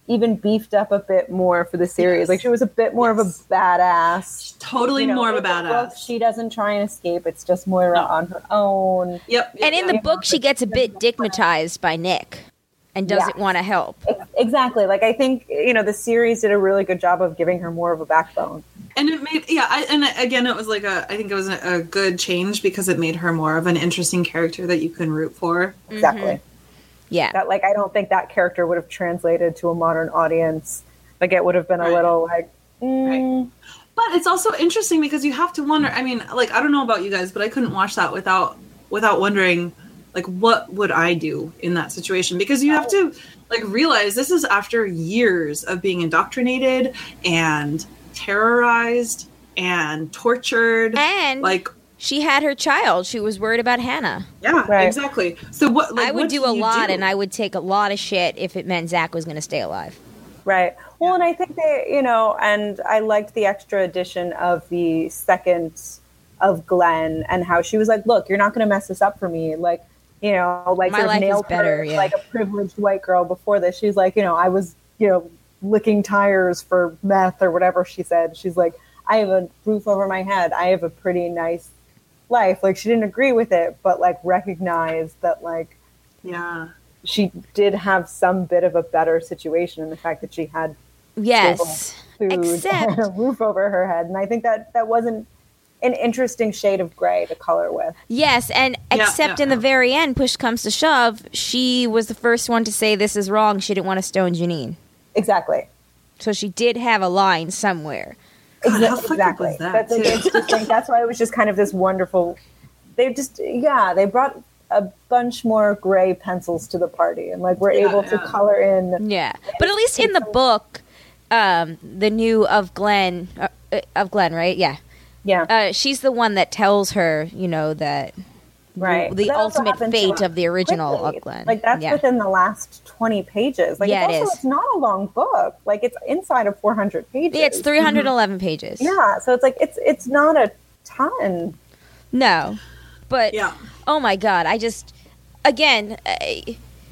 even beefed up a bit more for the series. Yes. Like she was a bit more of a badass. Totally more of a in the badass. book, she doesn't try and escape. It's just Moira on her own. Yep. And in the book, she gets a bit digmatized by Nick and doesn't want to help. Exactly. Like I think, the series did a really good job of giving her more of a backbone. And it made, and again, it was like I think it was a good change because it made her more of an interesting character that you can root for. Exactly. Yeah. That, like, I don't think that character would have translated to a modern audience. Like, it would have been a little like, Right. But it's also interesting because you have to wonder. I mean, like, I don't know about you guys, but I couldn't watch that without wondering, like, what would I do in that situation? Because you have to, like, realize this is after years of being indoctrinated and terrorized and tortured. And like, she had her child. She was worried about Hannah. yeah, Right. exactly. So what? Like, I would what do a you lot, do? and I would take a lot of shit if it meant Zach was going to stay alive. right. Well, and I think they, and I liked the extra addition of the second of Glenn and how she was like, look, you're not going to mess this up for me. Like, like My sort of life is nailed better, her yeah. like a privileged white girl before this. She's like, I was, licking tires for meth or whatever she said. She's like, I have a roof over my head. I have a pretty nice life. Like, she didn't agree with it, but like recognized that like Yeah. she did have some bit of a better situation in the fact that she had Yes. food Except- and a roof over her head. And I think that wasn't an interesting shade of gray to color with. Yes, and except in the very end, push comes to shove, she was the first one to say this is wrong. She didn't want to stone Janine. Exactly. So she did have a line somewhere. God, how fucked up Exactly. was that, That's, too? it's just like, that's why it was just kind of this wonderful. They brought a bunch more gray pencils to the party, and like we're able to color in. Yeah. But at least in the book, the new of Glenn, right? Yeah. Yeah. She's the one that tells her, that Right. the That also ultimate happens fate so of the original quickly. of Glenn. Like that's yeah. within the last 20 pages. Like Yeah, it's it also is. it's not a long book. Like it's inside of 400 pages. Yeah, it's 311 pages. Yeah, so it's like it's not a ton. No. But, Yeah. oh my God, I just, again, and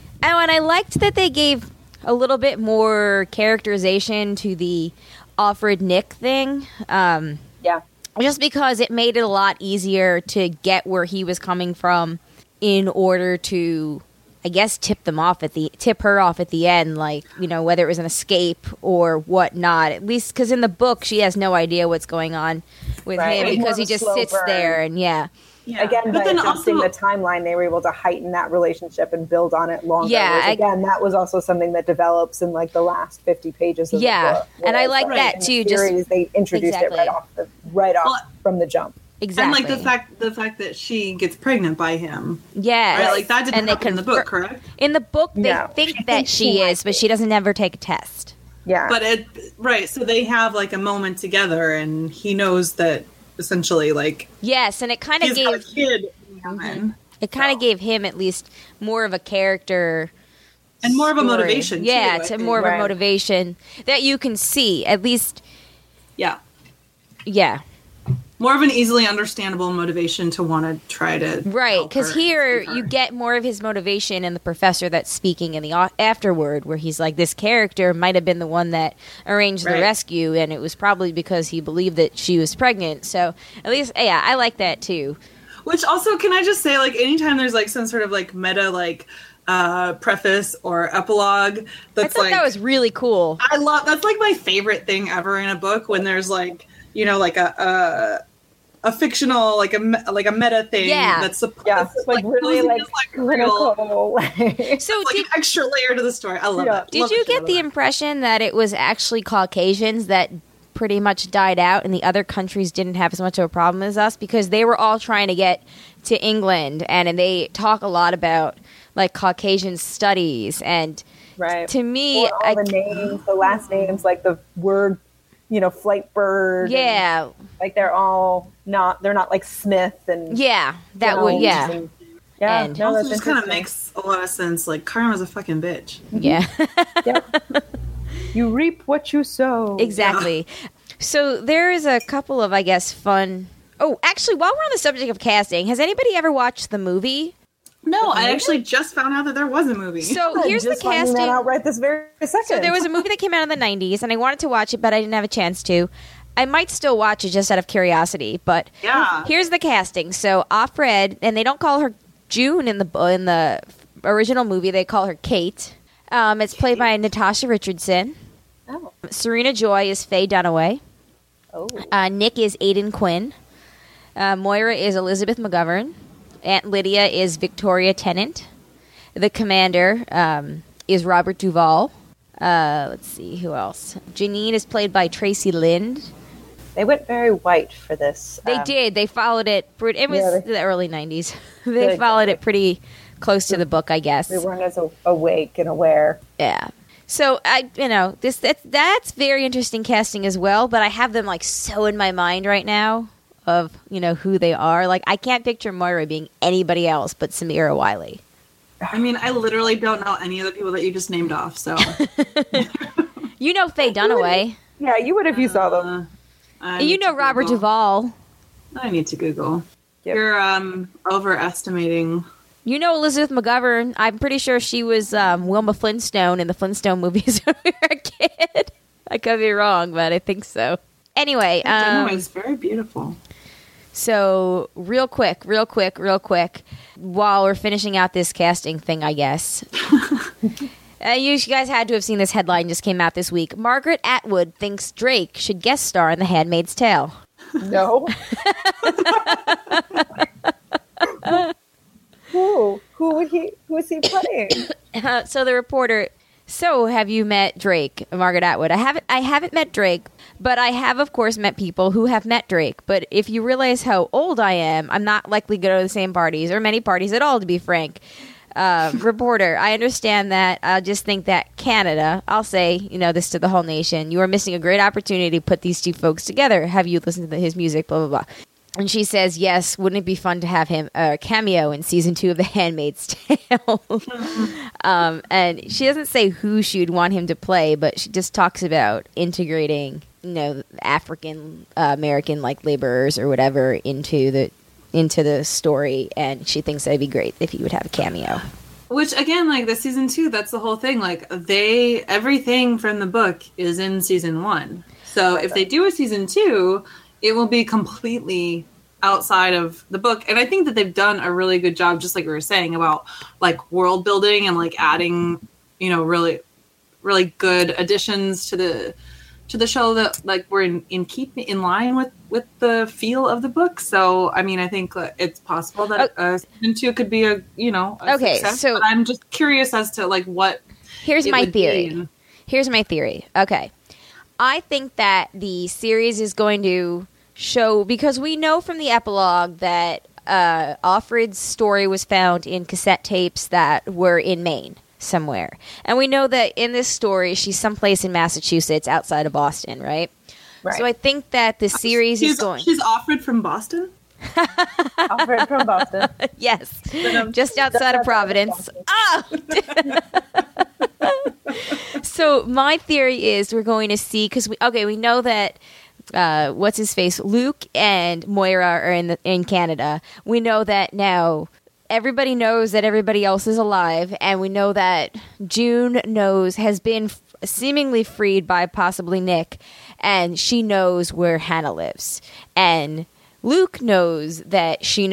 I liked that they gave a little bit more characterization to the Alfred Nick thing. Yeah. Just because it made it a lot easier to get where he was coming from in order to, I guess, tip her off at the end, like, whether it was an escape or whatnot. At least because in the book she has no idea what's going on with Right. him It was because more he of a just slow sits burn. there and Yeah. Again, but by then adjusting also the timeline, they were able to heighten that relationship and build on it longer. Yeah, Whereas, again, that was also something that develops in like the last 50 pages of Yeah, the book. and I Whereas, like that, in the too, just- series, they introduced Exactly. it right off Well, from the jump. exactly. And like the fact that she gets pregnant by him. yeah, Right? Like that didn't and they happen in the book, correct? In the book, they No, think she that thinks she she might is, but she doesn't ever take a test. Yeah, But right, so they have like a moment together and he knows that essentially like Yes, and it kind of he's got a gave kid coming. it kind of gave him at least more of a character And more of a story. motivation, too, Yeah, I it's think. more of a Right. motivation that you can see. At least, Yeah. yeah, More of an easily understandable motivation to want to try to right. help Because her, here save her. you get more of his motivation in the professor that's speaking in the afterword, where he's like, "This character might have been the one that arranged the Right. rescue, and it was probably because he believed that she was pregnant." So at least, yeah, I like that too. Which also, can I just say, like, anytime there's like some sort of like meta like preface or epilogue, I that's thought like that was really cool. I love that's like my favorite thing ever in a book when there's like like a fictional like a meta thing Yeah. that's supposed yeah, it's like really posing like as, real, clinical. Like, So like did an extra layer to the story. I love Yeah. it. Did Love you shit out get of the that. impression that it was actually Caucasians that pretty much died out and the other countries didn't have as much of a problem as us? Because they were all trying to get to England and they talk a lot about like Caucasian studies. And right. to me, Or all the names, the last names, like the word, flight bird. and, yeah, like they're not like Smith and yeah, that would, Jones yeah, and- yeah. And- No, Also, that's just kind of interesting. makes a lot of sense. Like Karma's a fucking bitch. yeah, Yep. You reap what you sow. exactly. So there is a couple of, I guess, fun. Oh, actually, while we're on the subject of casting, has anybody ever watched the movie? No, I actually just found out that there was a movie. So here's the Just finding casting. that out right this very second. So there was a movie that came out in the 90s, and I wanted to watch it, but I didn't have a chance to. I might still watch it just out of curiosity, but Yeah. here's the casting. So Offred, and they don't call her June in the original movie; they call her Kate. It's played by Natasha Richardson. Oh. Serena Joy is Faye Dunaway. Oh. Nick is Aidan Quinn. Moira is Elizabeth McGovern. Aunt Lydia is Victoria Tennant. The commander is Robert Duvall. Let's see, who else? Janine is played by Tracy Lind. They went very white for this. They did. They followed it. It was Yeah, the early 90s. They Good. followed it pretty close to the book, I guess. They weren't as awake and aware. Yeah. So that's very interesting casting as well. But I have them like so in my mind right now of who they are. Like I can't picture Moira being anybody else but Samira Wiley. I mean, I literally don't know any of the people that you just named off, so. You know Faye Dunaway. Yeah, you would if you saw them. I You need know to Robert Google. Duvall. I need to Google. Yep. You're overestimating. You know Elizabeth McGovern. I'm pretty sure she was Wilma Flintstone in the Flintstone movies when we were a kid. I could be wrong, but I think so. Anyway, Dunaway's very beautiful. so real quick, while we're finishing out this casting thing, I guess. You guys had to have seen this headline, just came out this week. Margaret Atwood thinks Drake should guest star in The Handmaid's Tale. No. Who is he playing? So the reporter, so have you met Drake, Margaret Atwood? I haven't met Drake, but I have, of course, met people who have met Drake. But if you realize how old I am, I'm not likely to go to the same parties or many parties at all, to be frank. Reporter, I understand that. I just think that Canada, I'll say, this to the whole nation, you are missing a great opportunity to put these two folks together. Have you listened to his music, blah, blah, blah. And she says, yes, wouldn't it be fun to have him cameo in season 2 of The Handmaid's Tale? And she doesn't say who she'd want him to play, but she just talks about integrating, African American laborers or whatever into the story, and she thinks that'd be great if he would have a cameo. Which again, the season 2, that's the whole thing. Everything from the book is in season 1. So if they do a season 2, it will be completely outside of the book. And I think that they've done a really good job, just like we were saying, about world building and adding, really, really good additions to the show that were in line with the feel of the book. So I mean, I think it's possible that season 2 could be a Okay, success. so but I'm just curious as to what. Here's it my would be. theory. Here's my theory. Okay, I think that the series is going to show, because we know from the epilogue that Offred's story was found in cassette tapes that were in Maine somewhere. And we know that in this story, she's someplace in Massachusetts outside of Boston, right? Right. So I think that the series is going... She's Offred from Boston? Offred from Boston. Yes, just outside of Providence. So my theory is we're going to see, because we know that what's his face, Luke and Moira are in Canada. We know that now. Everybody knows that everybody else is alive, and we know that June has been seemingly freed by possibly Nick, and she knows where Hannah lives. And Luke knows that she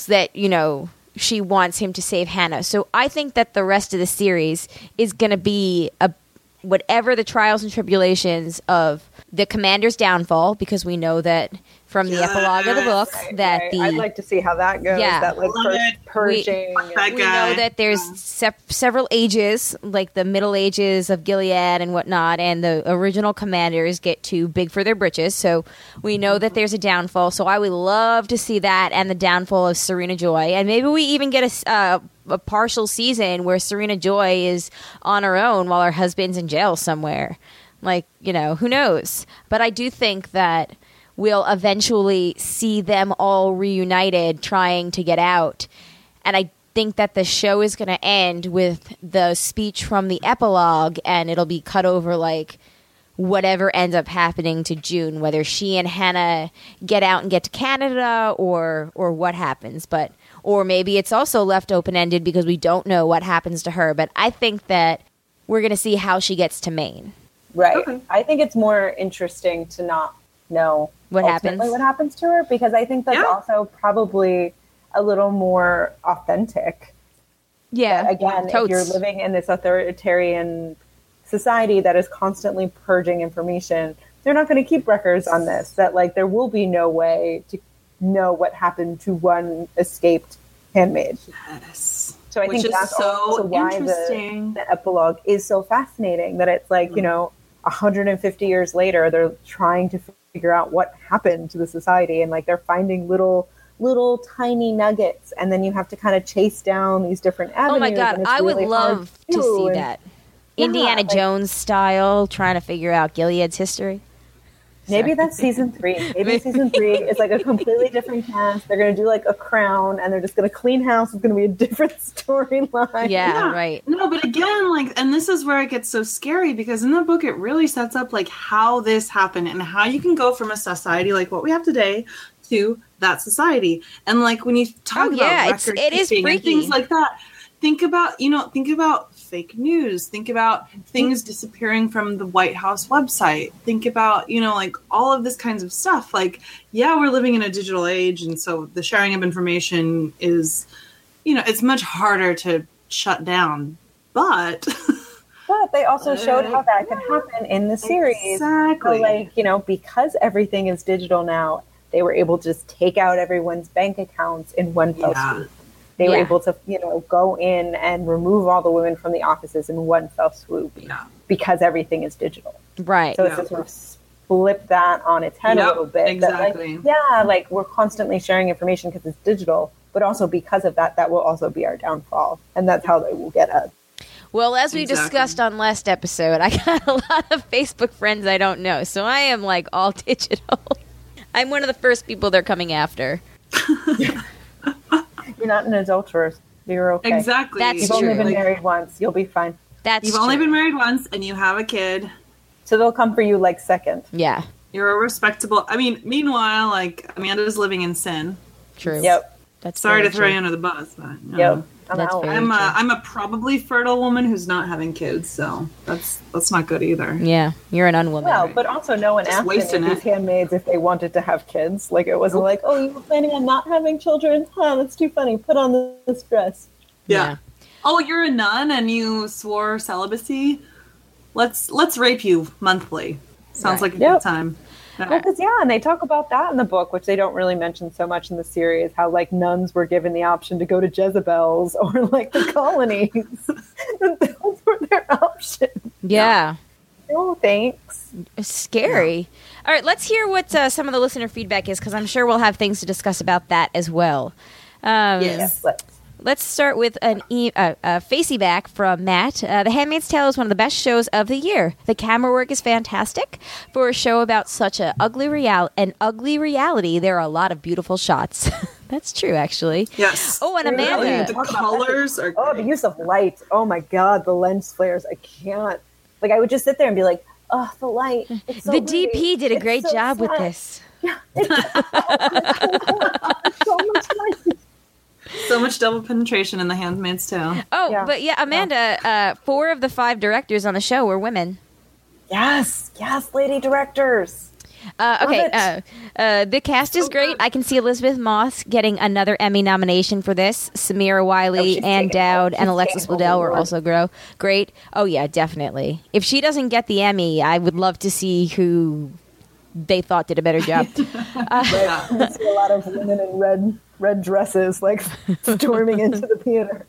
wants him to save Hannah. So I think that the rest of the series is going to be whatever the trials and tribulations of the commander's downfall, because we know that from the epilogue of the book I'd like to see how that goes. Yeah. That first purging. we know that there's several ages, like the Middle Ages of Gilead and whatnot, and the original commanders get too big for their britches. So we know that there's a downfall. So I would love to see that and the downfall of Serena Joy, and maybe we even get a partial season where Serena Joy is on her own while her husband's in jail somewhere. Who knows? But I do think that we'll eventually see them all reunited trying to get out. And I think that the show is going to end with the speech from the epilogue, and it'll be cut over whatever ends up happening to June, whether she and Hannah get out and get to Canada or what happens. Or maybe it's also left open-ended because we don't know what happens to her. But I think that we're going to see how she gets to Maine. Right. Okay. I think it's more interesting to not know What ultimately what happens to her, because I think that's also probably a little more authentic. Yeah. But again, if you're living in this authoritarian society that is constantly purging information, they're not going to keep records on this. That like there will be no way to know what happened to one escaped handmaid. Yes. So I think that's so also why the epilogue is so fascinating. That it's like, 150 years later, they're trying to figure out what happened to the society, and like they're finding little tiny nuggets, and then you have to kind of chase down these different avenues. Oh my God, I would love to see that. Indiana Jones style, trying to figure out Gilead's history. Maybe that's season 3. Maybe season 3 is like a completely different cast. They're going to do like a Crown, and they're just going to clean house. It's going to be a different storyline. Yeah, right. No, but again, like, and this is where it gets so scary, because in the book it really sets up like how this happened and how you can go from a society like what we have today to that society. And like when you talk about record it is keeping freaky. and things like that, think about fake news, think about things disappearing from the White House website, think about, like all of this kinds of stuff. Like, yeah, we're living in a digital age, and so the sharing of information is, it's much harder to shut down, but they also showed how that could happen in the series. Exactly. So like, because everything is digital now, they were able to just take out everyone's bank accounts in one fell swoop. They were able to, go in and remove all the women from the offices in one fell swoop because everything is digital. Right. So it's to sort of flip that on its head a little bit. Exactly. That, like we're constantly sharing information because it's digital, but also because of that will also be our downfall. And that's how they will get us. Well, as we discussed on last episode, I got a lot of Facebook friends I don't know, so I am like all digital. I'm one of the first people they're coming after. You're not an adulterer. You're okay. Exactly. That's You've true. only been married once. You'll be fine. You've only been married once, and you have a kid. So they'll come for you like second. Yeah. You're a respectable. I mean, meanwhile, like Amanda's living in sin. True. Yep. That's sorry to very throw true. you under the bus, but Yep. That's very I'm true. I'm a probably fertile woman who's not having kids, so that's not good either. Yeah, you're an unwoman. Well, but also no one Just asked any wasting of these it. handmaids if they wanted to have kids. Like it wasn't like, oh, you were planning on not having children? Huh, that's too funny. Put on this dress. Yeah. Oh, you're a nun and you swore celibacy? Let's rape you monthly. Sounds like a good time. Well, because and they talk about that in the book, which they don't really mention so much in the series. How like nuns were given the option to go to Jezebel's or like the colonies. Those were their options. Yeah. No, thanks. It's scary. All right, let's hear what some of the listener feedback is, because I'm sure we'll have things to discuss about that as well. Yes, Let's start with a facey back from Matt. The Handmaid's Tale is one of the best shows of the year. The camera work is fantastic. For a show about such an ugly reality, there are a lot of beautiful shots. That's true, actually. Yes. Oh, and Amanda. The colors are the use of light. Oh my God, the lens flares. I can't. Like I would just sit there and be like, oh, the light. It's so The pretty. DP did a It's great so job with sad. this. Yeah. It's so much light. so much double penetration in The Handmaid's Tale. Oh, Yeah. but yeah, Amanda, 4 of the 5 directors on the show were women. Yes, lady directors. The cast is great. I can see Elizabeth Moss getting another Emmy nomination for this. Samira Wiley, she's Ann taking Dowd, home. and She's Alexis taking home Bledel the were award. also great. Oh, yeah, definitely. If she doesn't get the Emmy, I would love to see who they thought did a better job. Right. You see a lot of women in red dresses, like storming into the theater.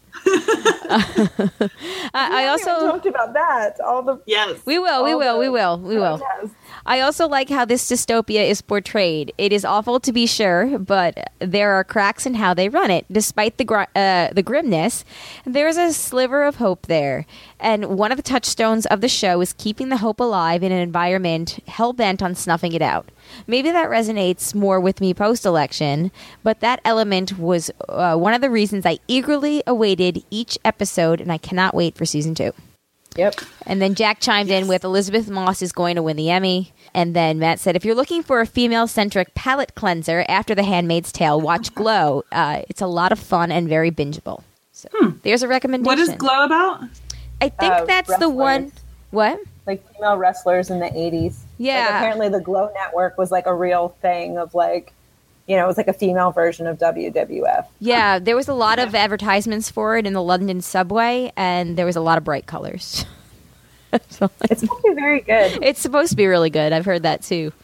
I We also... talked about that. All the Yes. We will. Yes. I also like how this dystopia is portrayed. It is awful to be sure, but there are cracks in how they run it. Despite the grimness, there is a sliver of hope there. And one of the touchstones of the show is keeping the hope alive in an environment hell-bent on snuffing it out. Maybe that resonates more with me post-election, but that element was one of the reasons I eagerly awaited each episode, and I cannot wait for season 2. Yep. And then Jack chimed in with Elizabeth Moss is going to win the Emmy. And then Matt said, if you're looking for a female-centric palate cleanser after The Handmaid's Tale, watch Glow. It's a lot of fun and very bingeable. So there's a recommendation. What is Glow about? I think that's wrestlers. the one. What? Like female wrestlers in the 80s. Yeah. Like apparently the Glow Network was like a real thing of like, you know, it was like a female version of WWF. Yeah, there was a lot of advertisements for it in the London subway, and there was a lot of bright colors. So, It's actually very good. it's supposed to be really good. I've heard that too.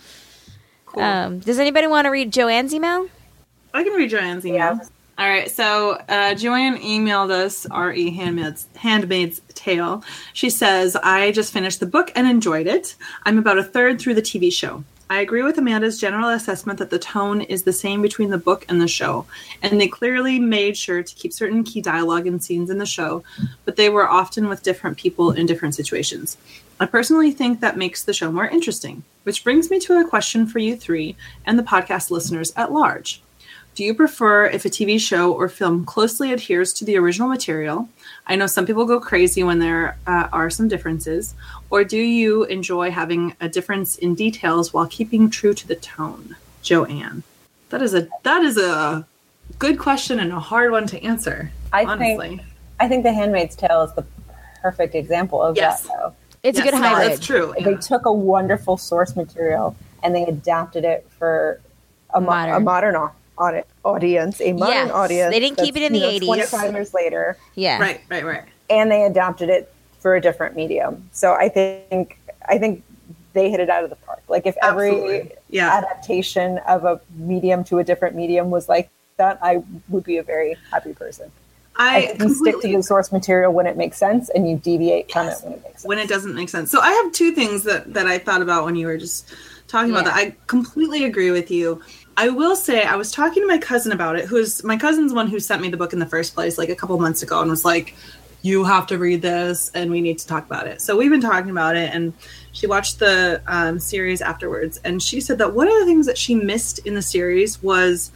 Cool. Does anybody want to read Joanne's email? I can read Joanne's email. Yeah. All right, so Joanne emailed us R.E. Handmaid's Tale. She says, I just finished the book and enjoyed it. I'm about a third through the TV show. I agree with Amanda's general assessment that the tone is the same between the book and the show, and they clearly made sure to keep certain key dialogue and scenes in the show, but they were often with different people in different situations. I personally think that makes the show more interesting, which brings me to a question for you three and the podcast listeners at large. Do you prefer if a TV show or film closely adheres to the original material? I know some people go crazy when there are some differences. Or do you enjoy having a difference in details while keeping true to the tone? Joanne. That is a good question and a hard one to answer, honestly. I think The Handmaid's Tale is the perfect example of Yes. that, though. It's a good hybrid. That's true. They took a wonderful source material and they adapted it for a modern audience, a modern Yes, audience. they didn't keep it in the 80s. 25 years later. Yeah. Right. And they adapted it for a different medium. So I think they hit it out of the park. Like if every adaptation of a medium to a different medium was like that, I would be a very happy person. I think you stick to the source material when it makes sense, and you deviate from it when it makes sense. When it doesn't make sense. So I have two things that I thought about when you were just talking about that. I completely agree with you. I will say I was talking to my cousin about it, my cousin's one who sent me the book in the first place, like a couple months ago, and was like, you have to read this and we need to talk about it. So we've been talking about it, and she watched the series afterwards, and she said that one of the things that she missed in the series was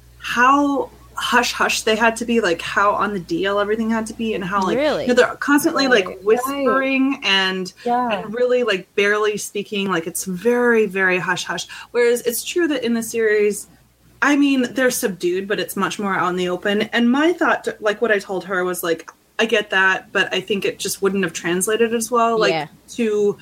how hush they had to be, like how on the DL everything had to be, and how like really? they're constantly like whispering and really like barely speaking, like it's very, very hush. Whereas it's true that in the series, I mean, they're subdued, but it's much more out in the open. And my thought, like what I told her was like, I get that, but I think it just wouldn't have translated as well, like to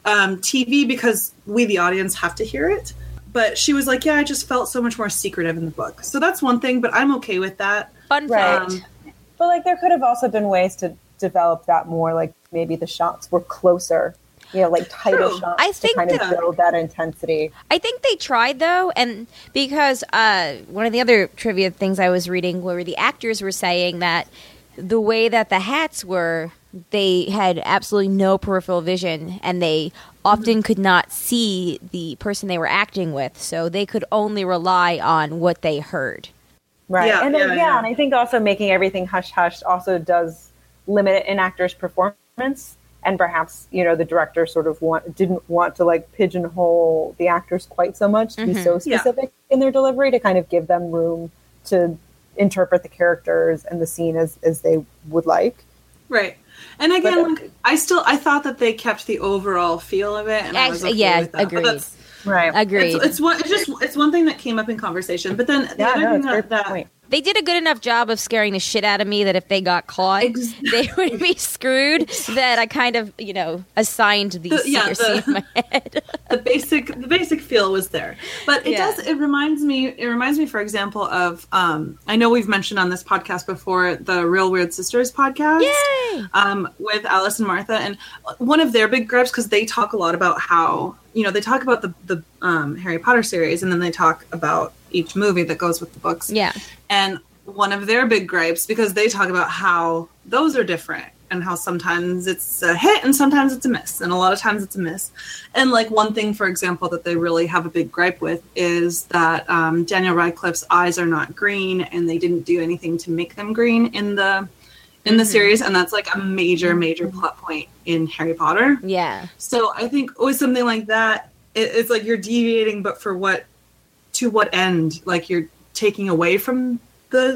TV, because we, the audience, have to hear it. But she was like, yeah, I just felt so much more secretive in the book. So that's one thing, but I'm okay with that. Fun fact. But like there could have also been ways to develop that more, like maybe the shots were closer, you know, like tighter shots I think to kind of build that intensity. I think they tried, though, and because one of the other trivia things I was reading where the actors were saying that the way that the hats were, they had absolutely no peripheral vision, and they often could not see the person they were acting with, so they could only rely on what they heard. Right. And I think also making everything hush-hush also does limit an actor's performance, and perhaps, you know, the director sort of didn't want to like pigeonhole the actors quite so much to be so specific in their delivery, to kind of give them room to interpret the characters and the scene as they would like. Right. And again, like, I thought that they kept the overall feel of it, and I was okay with that. Agreed. Right. Agreed. It's one thing that came up in conversation, but then the other thing that they did a good enough job of scaring the shit out of me that if they got caught, they would be screwed. That I kind of, you know, assigned the secrecy in my head. The basic feel was there, but it reminds me, for example, of I know we've mentioned on this podcast before the Real Weird Sisters podcast. Yay! With Alice and Martha, and one of their big gripes, because they talk a lot about how, you know, they talk about the Harry Potter series, and then they talk about each movie that goes with the books. Yeah. And one of their big gripes, because they talk about how those are different, and how sometimes it's a hit and sometimes it's a miss, and a lot of times it's a miss. And like one thing, for example, that they really have a big gripe with is that Daniel Radcliffe's eyes are not green, and they didn't do anything to make them green in the series, and that's like a major plot point in Harry Potter. Yeah. So I think with something like that, it's like you're deviating, but for what? To what end? Like you're taking away from the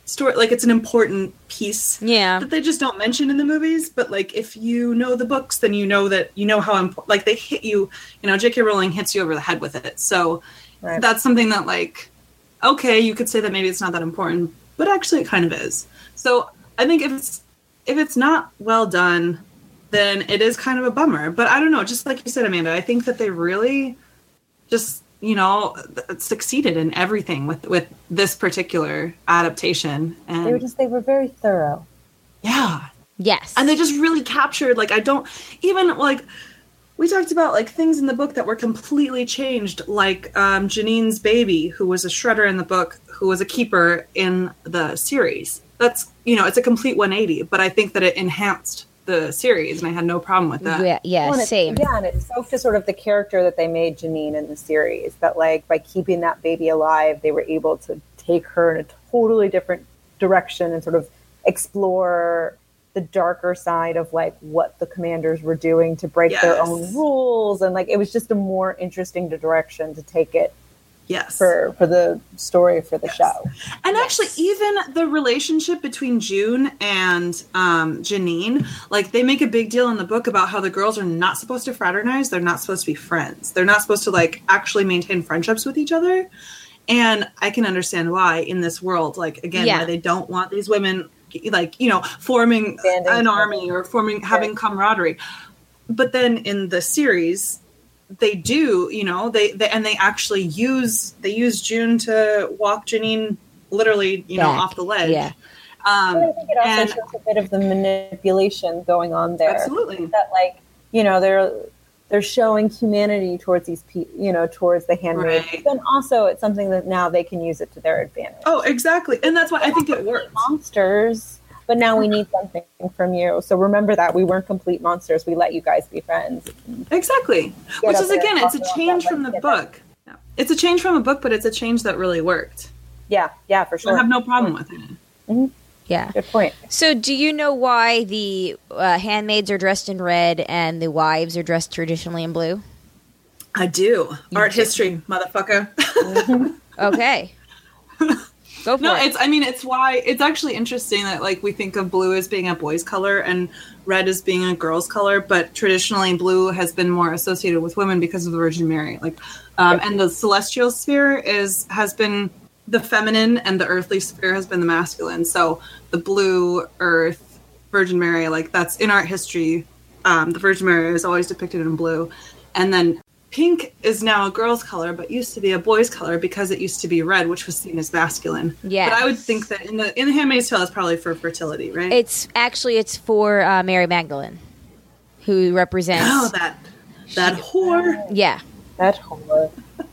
story, like it's an important piece Yeah. that they just don't mention in the movies. But like if you know the books, then you know that how important, like they hit you, J.K. Rowling hits you over the head with it. So that's something that like, okay, you could say that maybe it's not that important, but actually it kind of is. So I think if it's not well done, then it is kind of a bummer. But I don't know, just like you said, Amanda, I think that they really just, succeeded in everything with this particular adaptation. And they were very thorough. Yeah. Yes. And they just really captured, like, I don't even, like, we talked about, like, things in the book that were completely changed, like Janine's baby, who was a shredder in the book, who was a keeper in the series. That's, it's a complete 180, but I think that it enhanced the series, and I had no problem with that. Yeah, same. Yeah, and it spoke to sort of the character that they made Janine in the series, that, like, by keeping that baby alive, they were able to take her in a totally different direction and sort of explore the darker side of, like, what the commanders were doing to break their own rules. And, like, it was just a more interesting direction to take it for the story, for the show. And actually, even the relationship between June and Janine, like, they make a big deal in the book about how the girls are not supposed to fraternize. They're not supposed to be friends. They're not supposed to, like, actually maintain friendships with each other. And I can understand why in this world, like, again, why they don't want these women, like, forming an army or having camaraderie. But then in the series, they do, they actually use June to walk Janine literally, off the ledge. Yeah. I think it also shows a bit of the manipulation going on there. Absolutely. That, like, they're showing humanity towards these people, towards the handmaids. Right. But then also it's something that now they can use it to their advantage. Oh, exactly. And that's why I think it works. Monsters, but now we need something from you. So remember that we weren't complete monsters. We let you guys be friends. Exactly. Which is, again, it's a change from the book. Yeah. It's a change from a book, but it's a change that really worked. Yeah, for sure. I have no problem with it. Mm-hmm. Yeah. Good point. So do you know why the handmaids are dressed in red and the wives are dressed traditionally in blue? I do. Art history, motherfucker. Okay. Go for it. It's actually interesting that, like, we think of blue as being a boy's color and red as being a girl's color, but traditionally blue has been more associated with women because of the Virgin Mary. Like, and the celestial sphere has been the feminine, and the earthly sphere has been the masculine. So the blue, earth, Virgin Mary, like, that's in art history. The Virgin Mary is always depicted in blue. And then pink is now a girl's color, but used to be a boy's color because it used to be red, which was seen as masculine. Yeah. But I would think that in the Handmaid's Tale, it's probably for fertility, right? It's for Mary Magdalene, who represents... Oh, that whore. Yeah. That whore.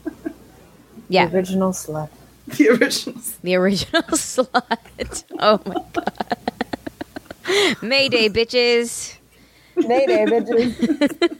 Yeah. The original slut. The original slut. Oh my god. Mayday, bitches. Mayday, bitches.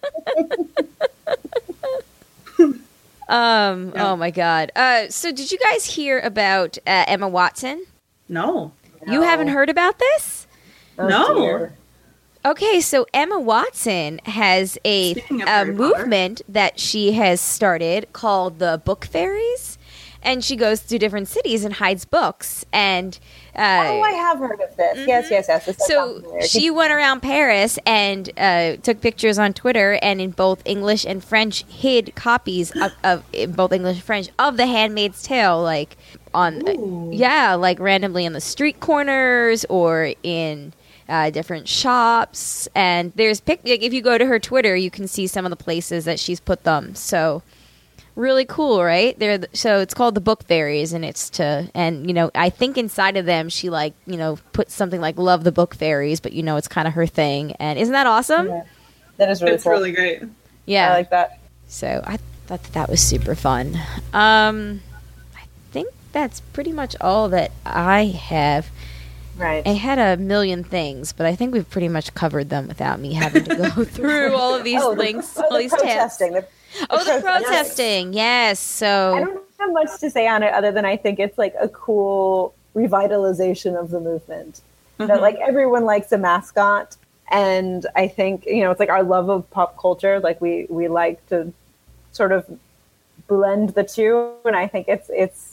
Oh my god. So did you guys hear about Emma Watson? No. You haven't heard about this? No. Dear. Okay, so Emma Watson has a movement that she has started called the Book Fairies. And she goes to different cities and hides books. And I have heard of this. Mm-hmm. Yes. So she went around Paris and took pictures on Twitter, and in both English and French hid copies of in both English and French of The Handmaid's Tale, like like randomly in the street corners or in different shops. And there's like, if you go to her Twitter, you can see some of the places that she's put them. So. Really cool, right? So it's called the Book Fairies, and I think inside of them she put something like "Love the Book Fairies," but it's kind of her thing. And isn't that awesome? Yeah. That is really cool. Really great. Yeah, I like that. So I thought that was super fun. I think that's pretty much all that I have. Right. I had a million things, but I think we've pretty much covered them without me having to go through all of these links, all these tabs. The protesting, yes. So I don't have much to say on it other than I think it's like a cool revitalization of the movement. Mm-hmm. That, like, everyone likes a mascot, and I think it's like our love of pop culture. Like we like to sort of blend the two, and I think it's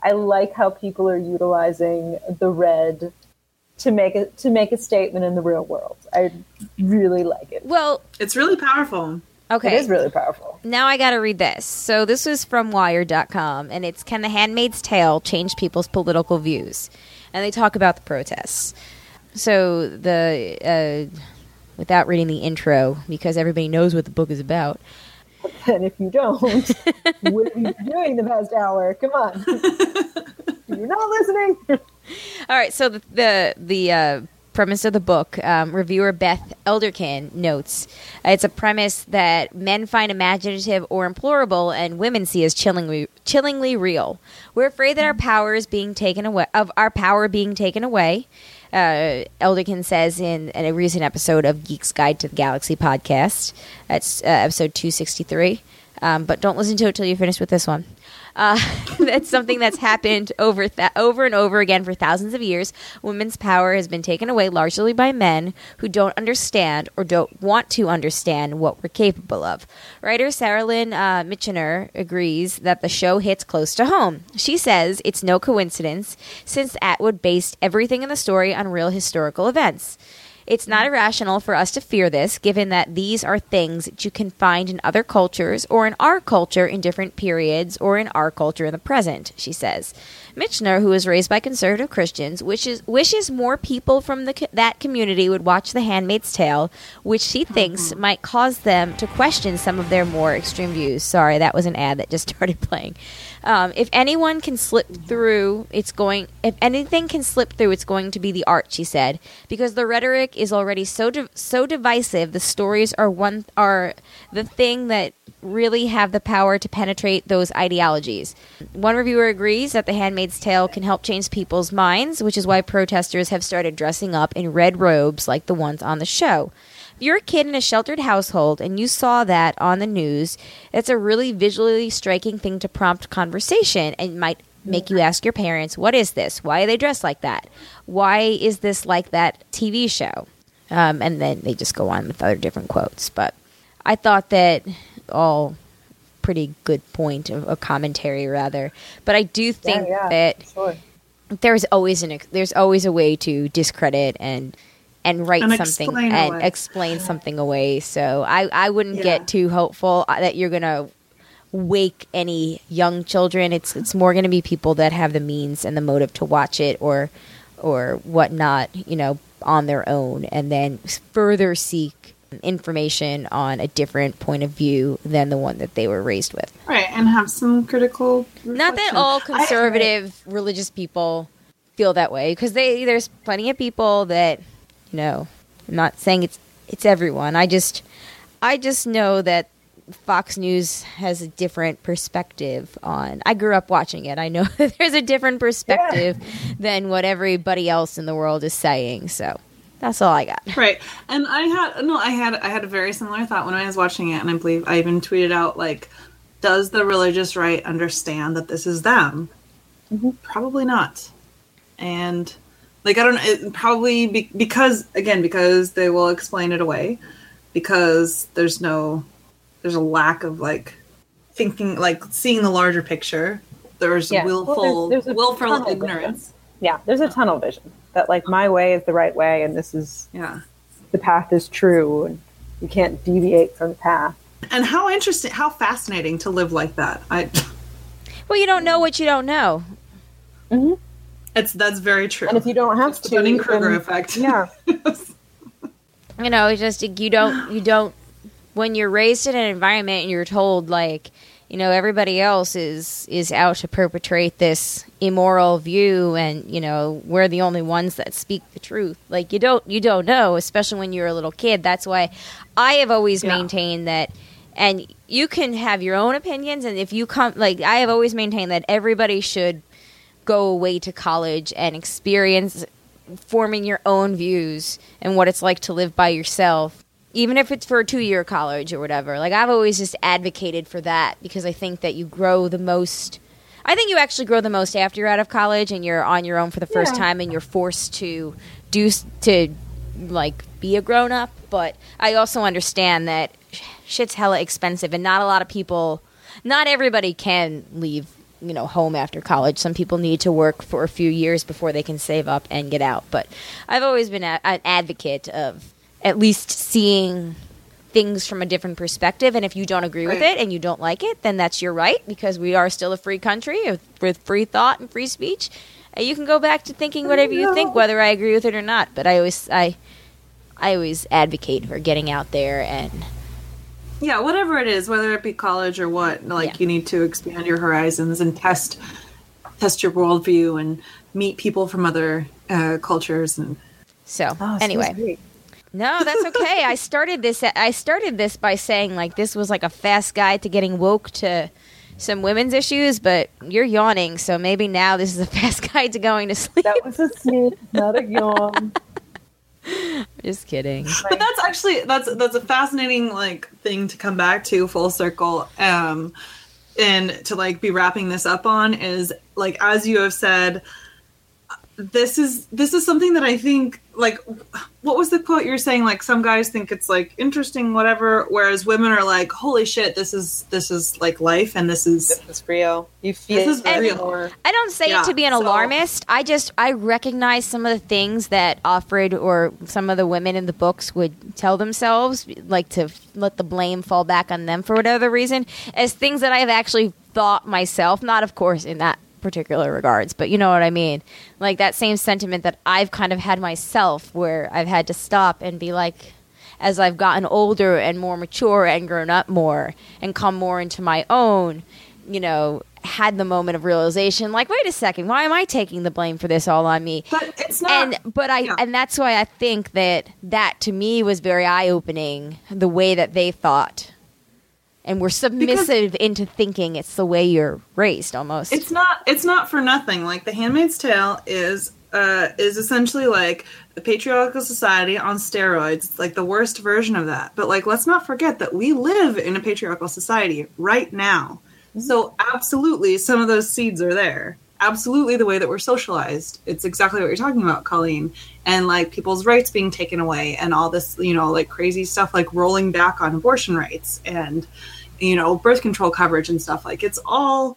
I like how people are utilizing the red to make a statement in the real world. I really like it. Well, it's really powerful. Okay. It is really powerful. Now I got to read this. So this is from Wired.com, and it's Can the Handmaid's Tale Change People's Political Views? And they talk about the protests. So without reading the intro, because everybody knows what the book is about. And if you don't, what have you been doing the past hour? Come on. You're not listening. All right, so the premise of the book, reviewer Beth Elderkin notes, it's a premise that men find imaginative or implorable and women see as chillingly real. We're afraid that our power being taken away. Elderkin says in a recent episode of Geek's Guide to the Galaxy podcast. That's episode 263. But don't listen to it till you finish with this one. That's something that's happened over and over again for thousands of years. Women's power has been taken away largely by men who don't understand or don't want to understand what we're capable of. Writer Sarah Lynn Michener agrees that the show hits close to home. She says it's no coincidence since Atwood based everything in the story on real historical events. It's not irrational for us to fear this, given that these are things that you can find in other cultures or in our culture in different periods or in our culture in the present, she says. Michener, who was raised by conservative Christians, wishes more people from that community would watch The Handmaid's Tale, which she thinks might cause them to question some of their more extreme views. Sorry, that was an ad that just started playing. If anything can slip through, it's going to be the art, she said, because the rhetoric is already so divisive. The stories are the thing that really have the power to penetrate those ideologies. One reviewer agrees that The Handmaid's Tale can help change people's minds, which is why protesters have started dressing up in red robes like the ones on the show. If you're a kid in a sheltered household and you saw that on the news, it's a really visually striking thing to prompt conversation and might make you ask your parents, what is this? Why are they dressed like that? Why is this like that TV show? And then they just go on with other different quotes. But I thought that all pretty good point of a commentary, rather. But I do think that there's always a way to discredit and write something and explain something away. So I wouldn't get too hopeful that you're gonna wake any young children. It's more going to be people that have the means and the motive to watch it or whatnot, on their own, and then further seek information on a different point of view than the one that they were raised with. Right, and have some critical reflection. Not that all conservative religious people feel that way, because there's plenty of people that, I'm not saying it's everyone. I just know that Fox News has a different perspective on. I grew up watching it. I know that there's a different perspective than what everybody else in the world is saying. So that's all I got. Right, and I had a very similar thought when I was watching it, and I believe I even tweeted out, like, does the religious right understand that this is them? Mm-hmm. Probably not, and like I don't know. Probably because they will explain it away, because there's a lack of, like, thinking, like, seeing the larger picture. There's willful ignorance. Yeah, there's a tunnel vision that, like, my way is the right way, and this is the path is true, and you can't deviate from the path. And how interesting, how fascinating to live like that. Well, you don't know what you don't know. Mm-hmm. That's very true. And if you don't have the Dunning-Kruger effect. Yeah. It's just you don't. When you're raised in an environment and you're told, like, everybody else is out to perpetrate this immoral view, and we're the only ones that speak the truth. Like, you don't know, especially when you're a little kid. That's why I have always maintained that. And you can have your own opinions, and if you I have always maintained that everybody should go away to college and experience forming your own views and what it's like to live by yourself. Even if it's for a 2-year college or whatever. Like, I've always just advocated for that, because I think that you grow the most. I think you actually grow the most after you're out of college and you're on your own for the first time and you're forced to be a grown up. But I also understand that shit's hella expensive, and not everybody can leave home after college. Some people need to work for a few years before they can save up and get out. But I've always been an advocate of at least seeing things from a different perspective. And if you don't agree with it and you don't like it, then that's your right, because we are still a free country with free thought and free speech. And you can go back to thinking whatever you think, whether I agree with it or not. But I always advocate for getting out there and... Yeah, whatever it is, whether it be college or what, you need to expand your horizons and test your worldview and meet people from other cultures. And anyway, no, that's okay. I started this by saying this was a fast guide to getting woke to some women's issues, but you're yawning, so maybe now this is a fast guide to going to sleep. That was a sneeze, not a yawn. Just kidding. But that's actually that's a fascinating thing to come back to full circle, and to be wrapping this up on is as you have said, this is something that I think what was the quote you were saying? Some guys think it's interesting, whatever, whereas women are holy shit, this is life, and this is real. You feel this is real. More. I don't say it to be an alarmist. I recognize some of the things that Offred or some of the women in the books would tell themselves, to let the blame fall back on them for whatever reason, as things that I've actually thought myself, not of course in that particular regards, but you know what I mean, that same sentiment that I've kind of had myself, where I've had to stop and be as I've gotten older and more mature and grown up more and come more into my own, had the moment of realization, wait a second, why am I taking the blame for this all on me? But it's not. And that's why I think that to me was very eye-opening, the way that they thought. And we're submissive into thinking it's the way you're raised, almost. It's not for nothing. The Handmaid's Tale is essentially the patriarchal society on steroids. It's the worst version of that. But let's not forget that we live in a patriarchal society right now. Mm-hmm. So absolutely, some of those seeds are there. Absolutely, the way that we're socialized. It's exactly what you're talking about, Colleen. And people's rights being taken away, and all this, crazy stuff, rolling back on abortion rights, and birth control coverage and stuff. It's all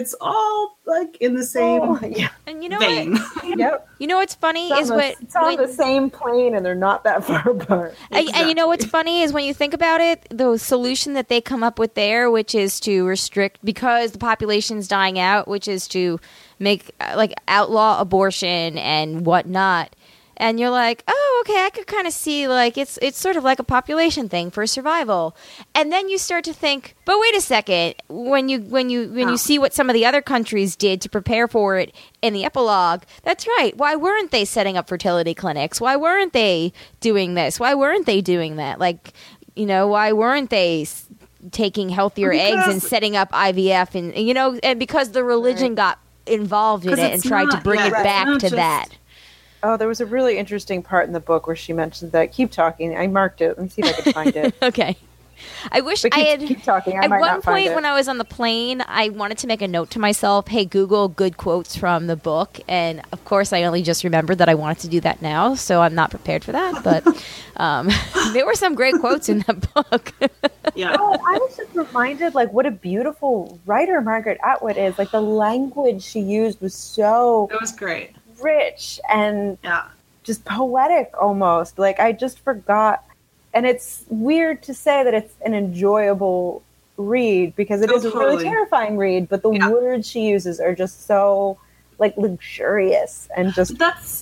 in the same and you know vein. Yep. You know what's funny it's on the same plane, and they're not that far apart. And you know what's funny is when you think about it, the solution that they come up with there, which is to restrict, because the population's dying out, which is to make outlaw abortion and whatnot. And you're oh, okay, I could kind of see it's sort of like a population thing for survival. And then you start to think, but wait a second, when you see what some of the other countries did to prepare for it in the epilogue, that's right. Why weren't they setting up fertility clinics? Why weren't they doing this? Why weren't they doing that? Why weren't they taking healthier eggs and setting up IVF and because the religion got involved in it and tried to bring it back to that. Oh, there was a really interesting part in the book where she mentioned that. Keep talking. I marked it. Let me see if I can find it. Okay. I wish I had. Keep talking. I at might one not find point it. when I was on the plane, I wanted to make a note to myself, hey, Google good quotes from the book. And of course, I only just remembered that I wanted to do that now. So I'm not prepared for that. But there were some great quotes in that book. Yeah. Oh, I was just reminded, what a beautiful writer Margaret Atwood is. The language she used was so... It was great. Rich and just poetic almost. I just forgot. And it's weird to say that it's an enjoyable read, because it is a really terrifying read, but the words she uses are just so luxurious and just that's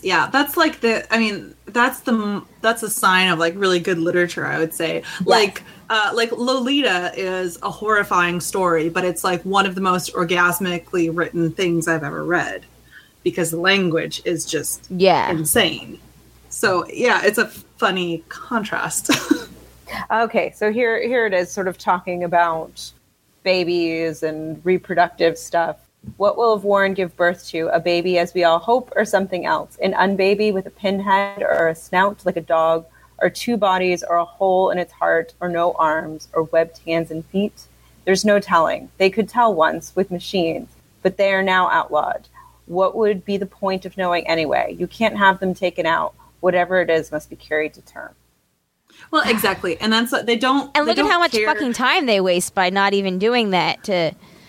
a sign of really good literature, I would say. Yes. Lolita is a horrifying story, but it's one of the most orgasmically written things I've ever read, because the language is just insane. So it's a funny contrast. Okay, so here it is, sort of talking about babies and reproductive stuff. What will Warren give birth to? A baby as we all hope, or something else? An unbaby with a pinhead or a snout like a dog, or two bodies, or a hole in its heart, or no arms, or webbed hands and feet? There's no telling. They could tell once with machines, but they are now outlawed. What would be the point of knowing anyway? You can't have them taken out. Whatever it is must be carried to term. Well, exactly. And that's what they don't... And look at how much care. fucking time they waste by not even doing that to...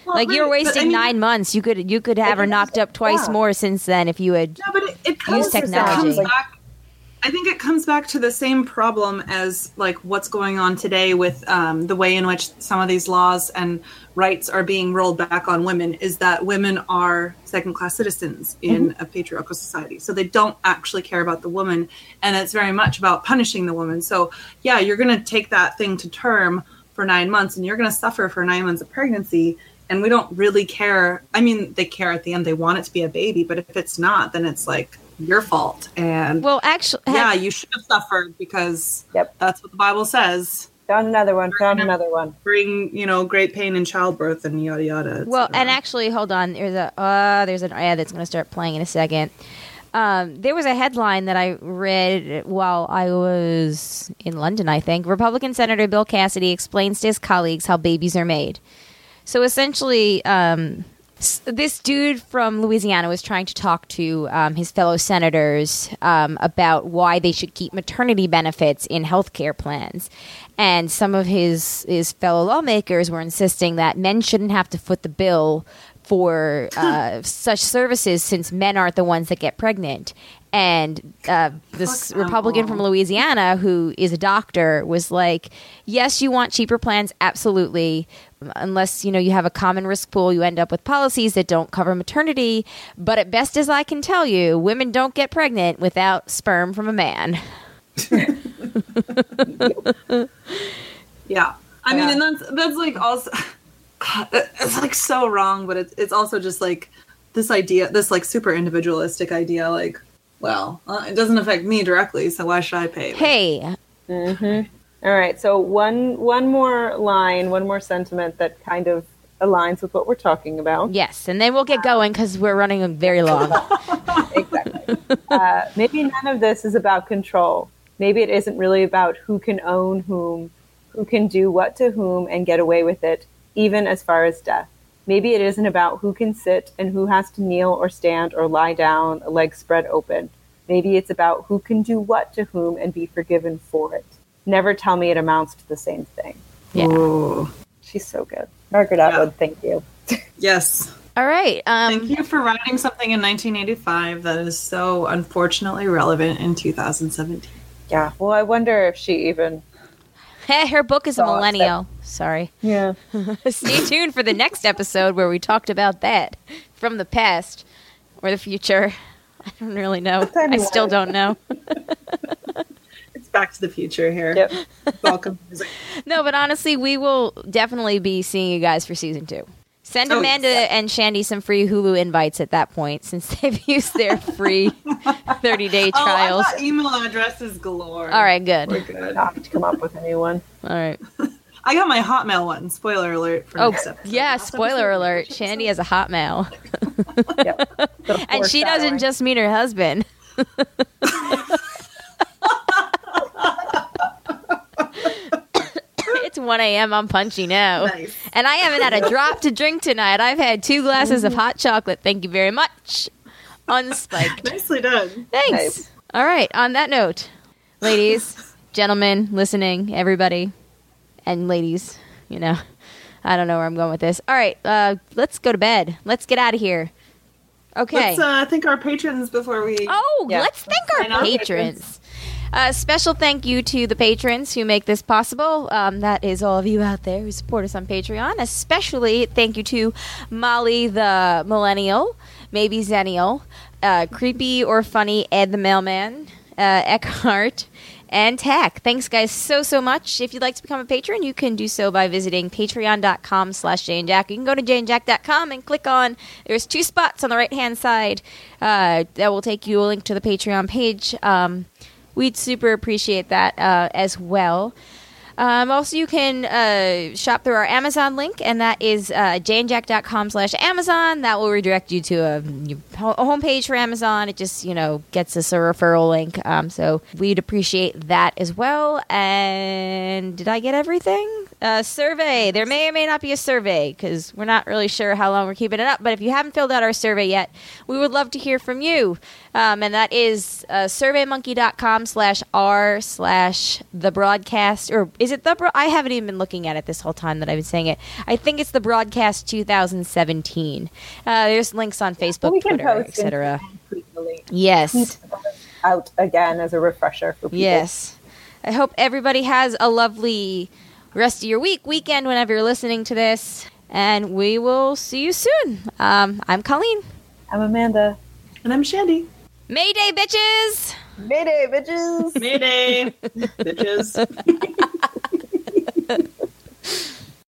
Like, you're wasting 9 months. You could have her knocked up twice more since then if you had used technology. I think it comes back to the same problem as like what's going on today with the way in which some of these laws and rights are being rolled back on women, is that women are second-class citizens in a patriarchal society. So they don't actually care about the woman, and it's very much about punishing the woman. So yeah, you're going to take that thing to term for 9 months, and you're going to suffer for 9 months of pregnancy, and we don't really care. I mean, they care at the end. They want it to be a baby, but if it's not, then it's like your fault. And well, actually, you should have suffered because that's what the Bible says. Found another one. Bring, great pain in childbirth and yada yada. Well, and actually, hold on. There's an ad that's going to start playing in a second. There was a headline that I read while I was in London, I think. Republican Senator Bill Cassidy explains to his colleagues how babies are made. So essentially, this dude from Louisiana was trying to talk to his fellow senators about why they should keep maternity benefits in healthcare plans. And some of his fellow lawmakers were insisting that men shouldn't have to foot the bill for such services since men aren't the ones that get pregnant. And this Republican from Louisiana, who is a doctor, was like, yes, you want cheaper plans, absolutely. Unless, you have a common risk pool, you end up with policies that don't cover maternity. But at best as I can tell you, women don't get pregnant without sperm from a man. Yeah. I mean, and that's like also, it's like so wrong, but it's also just like this idea, this like super individualistic idea, like, well, it doesn't affect me directly, so why should I pay? Hey. Mm-hmm. All right. So one more line, one more sentiment that kind of aligns with what we're talking about. Yes, and then we'll get going because we're running very long. Exactly. Maybe none of this is about control. Maybe it isn't really about who can own whom, who can do what to whom and get away with it, even as far as death. Maybe it isn't about who can sit and who has to kneel or stand or lie down, legs spread open. Maybe it's about who can do what to whom and be forgiven for it. Never tell me it amounts to the same thing. Yeah. Ooh. She's so good. Margaret Atwood, thank you. Yes. All right. Thank you for writing something in 1985 that is so unfortunately relevant in 2017. Yeah. Well, I wonder if she even... Her book is a millennial. Sorry. Yeah. Stay tuned for the next episode where we talked about that from the past or the future. I don't really know. I still don't know. It's Back to the Future here. Yep. Welcome. No, but honestly, we will definitely be seeing you guys for season 2. Send Amanda and Shandy some free Hulu invites at that point, since they've used their free 30-day trials. I got email addresses galore. All right, good. We're good. I have to come up with a new one. All right. I got my Hotmail one. Spoiler alert for next episode. Yeah, spoiler alert. Shandy has a Hotmail. Yep. And she doesn't just mean her husband. It's 1 a.m. I'm punchy now. Nice. And I haven't had a drop to drink tonight. I've had 2 glasses of hot chocolate. Thank you very much. Unspiked. Nicely done. Thanks. Nice. All right. On that note, ladies, gentlemen, listening, everybody, and ladies, I don't know where I'm going with this. All right. Let's go to bed. Let's get out of here. Okay. Let's thank our patrons before we... Let's thank our patrons. Special thank you to the patrons who make this possible. That is all of you out there who support us on Patreon. Especially thank you to Molly the Millennial, maybe Zennial, Creepy or Funny Ed the Mailman, Eckhart, and Tack. Thanks, guys, so much. If you'd like to become a patron, you can do so by visiting patreon.com/JaneJack. You can go to janejack.com and click on, there's 2 spots on the right-hand side that will take you a link to the Patreon page. We'd super appreciate that as well. Also, you can shop through our Amazon link, and that is janejack.com/Amazon. That will redirect you to a homepage for Amazon. It just, gets us a referral link. So we'd appreciate that as well. And did I get everything? survey. There may or may not be a survey because we're not really sure how long we're keeping it up. But if you haven't filled out our survey yet, we would love to hear from you. And that is surveymonkey.com/r/the broadcast. Or is it I haven't even been looking at it this whole time that I've been saying it. I think it's the broadcast 2017. There's links on Facebook, Twitter, etc. Yes. Tweet out again as a refresher for people. Yes. I hope everybody has a lovely rest of your weekend, whenever you're listening to this. And we will see you soon. I'm Colleen. I'm Amanda. And I'm Shandy. Mayday, bitches! Mayday, bitches! Mayday, bitches.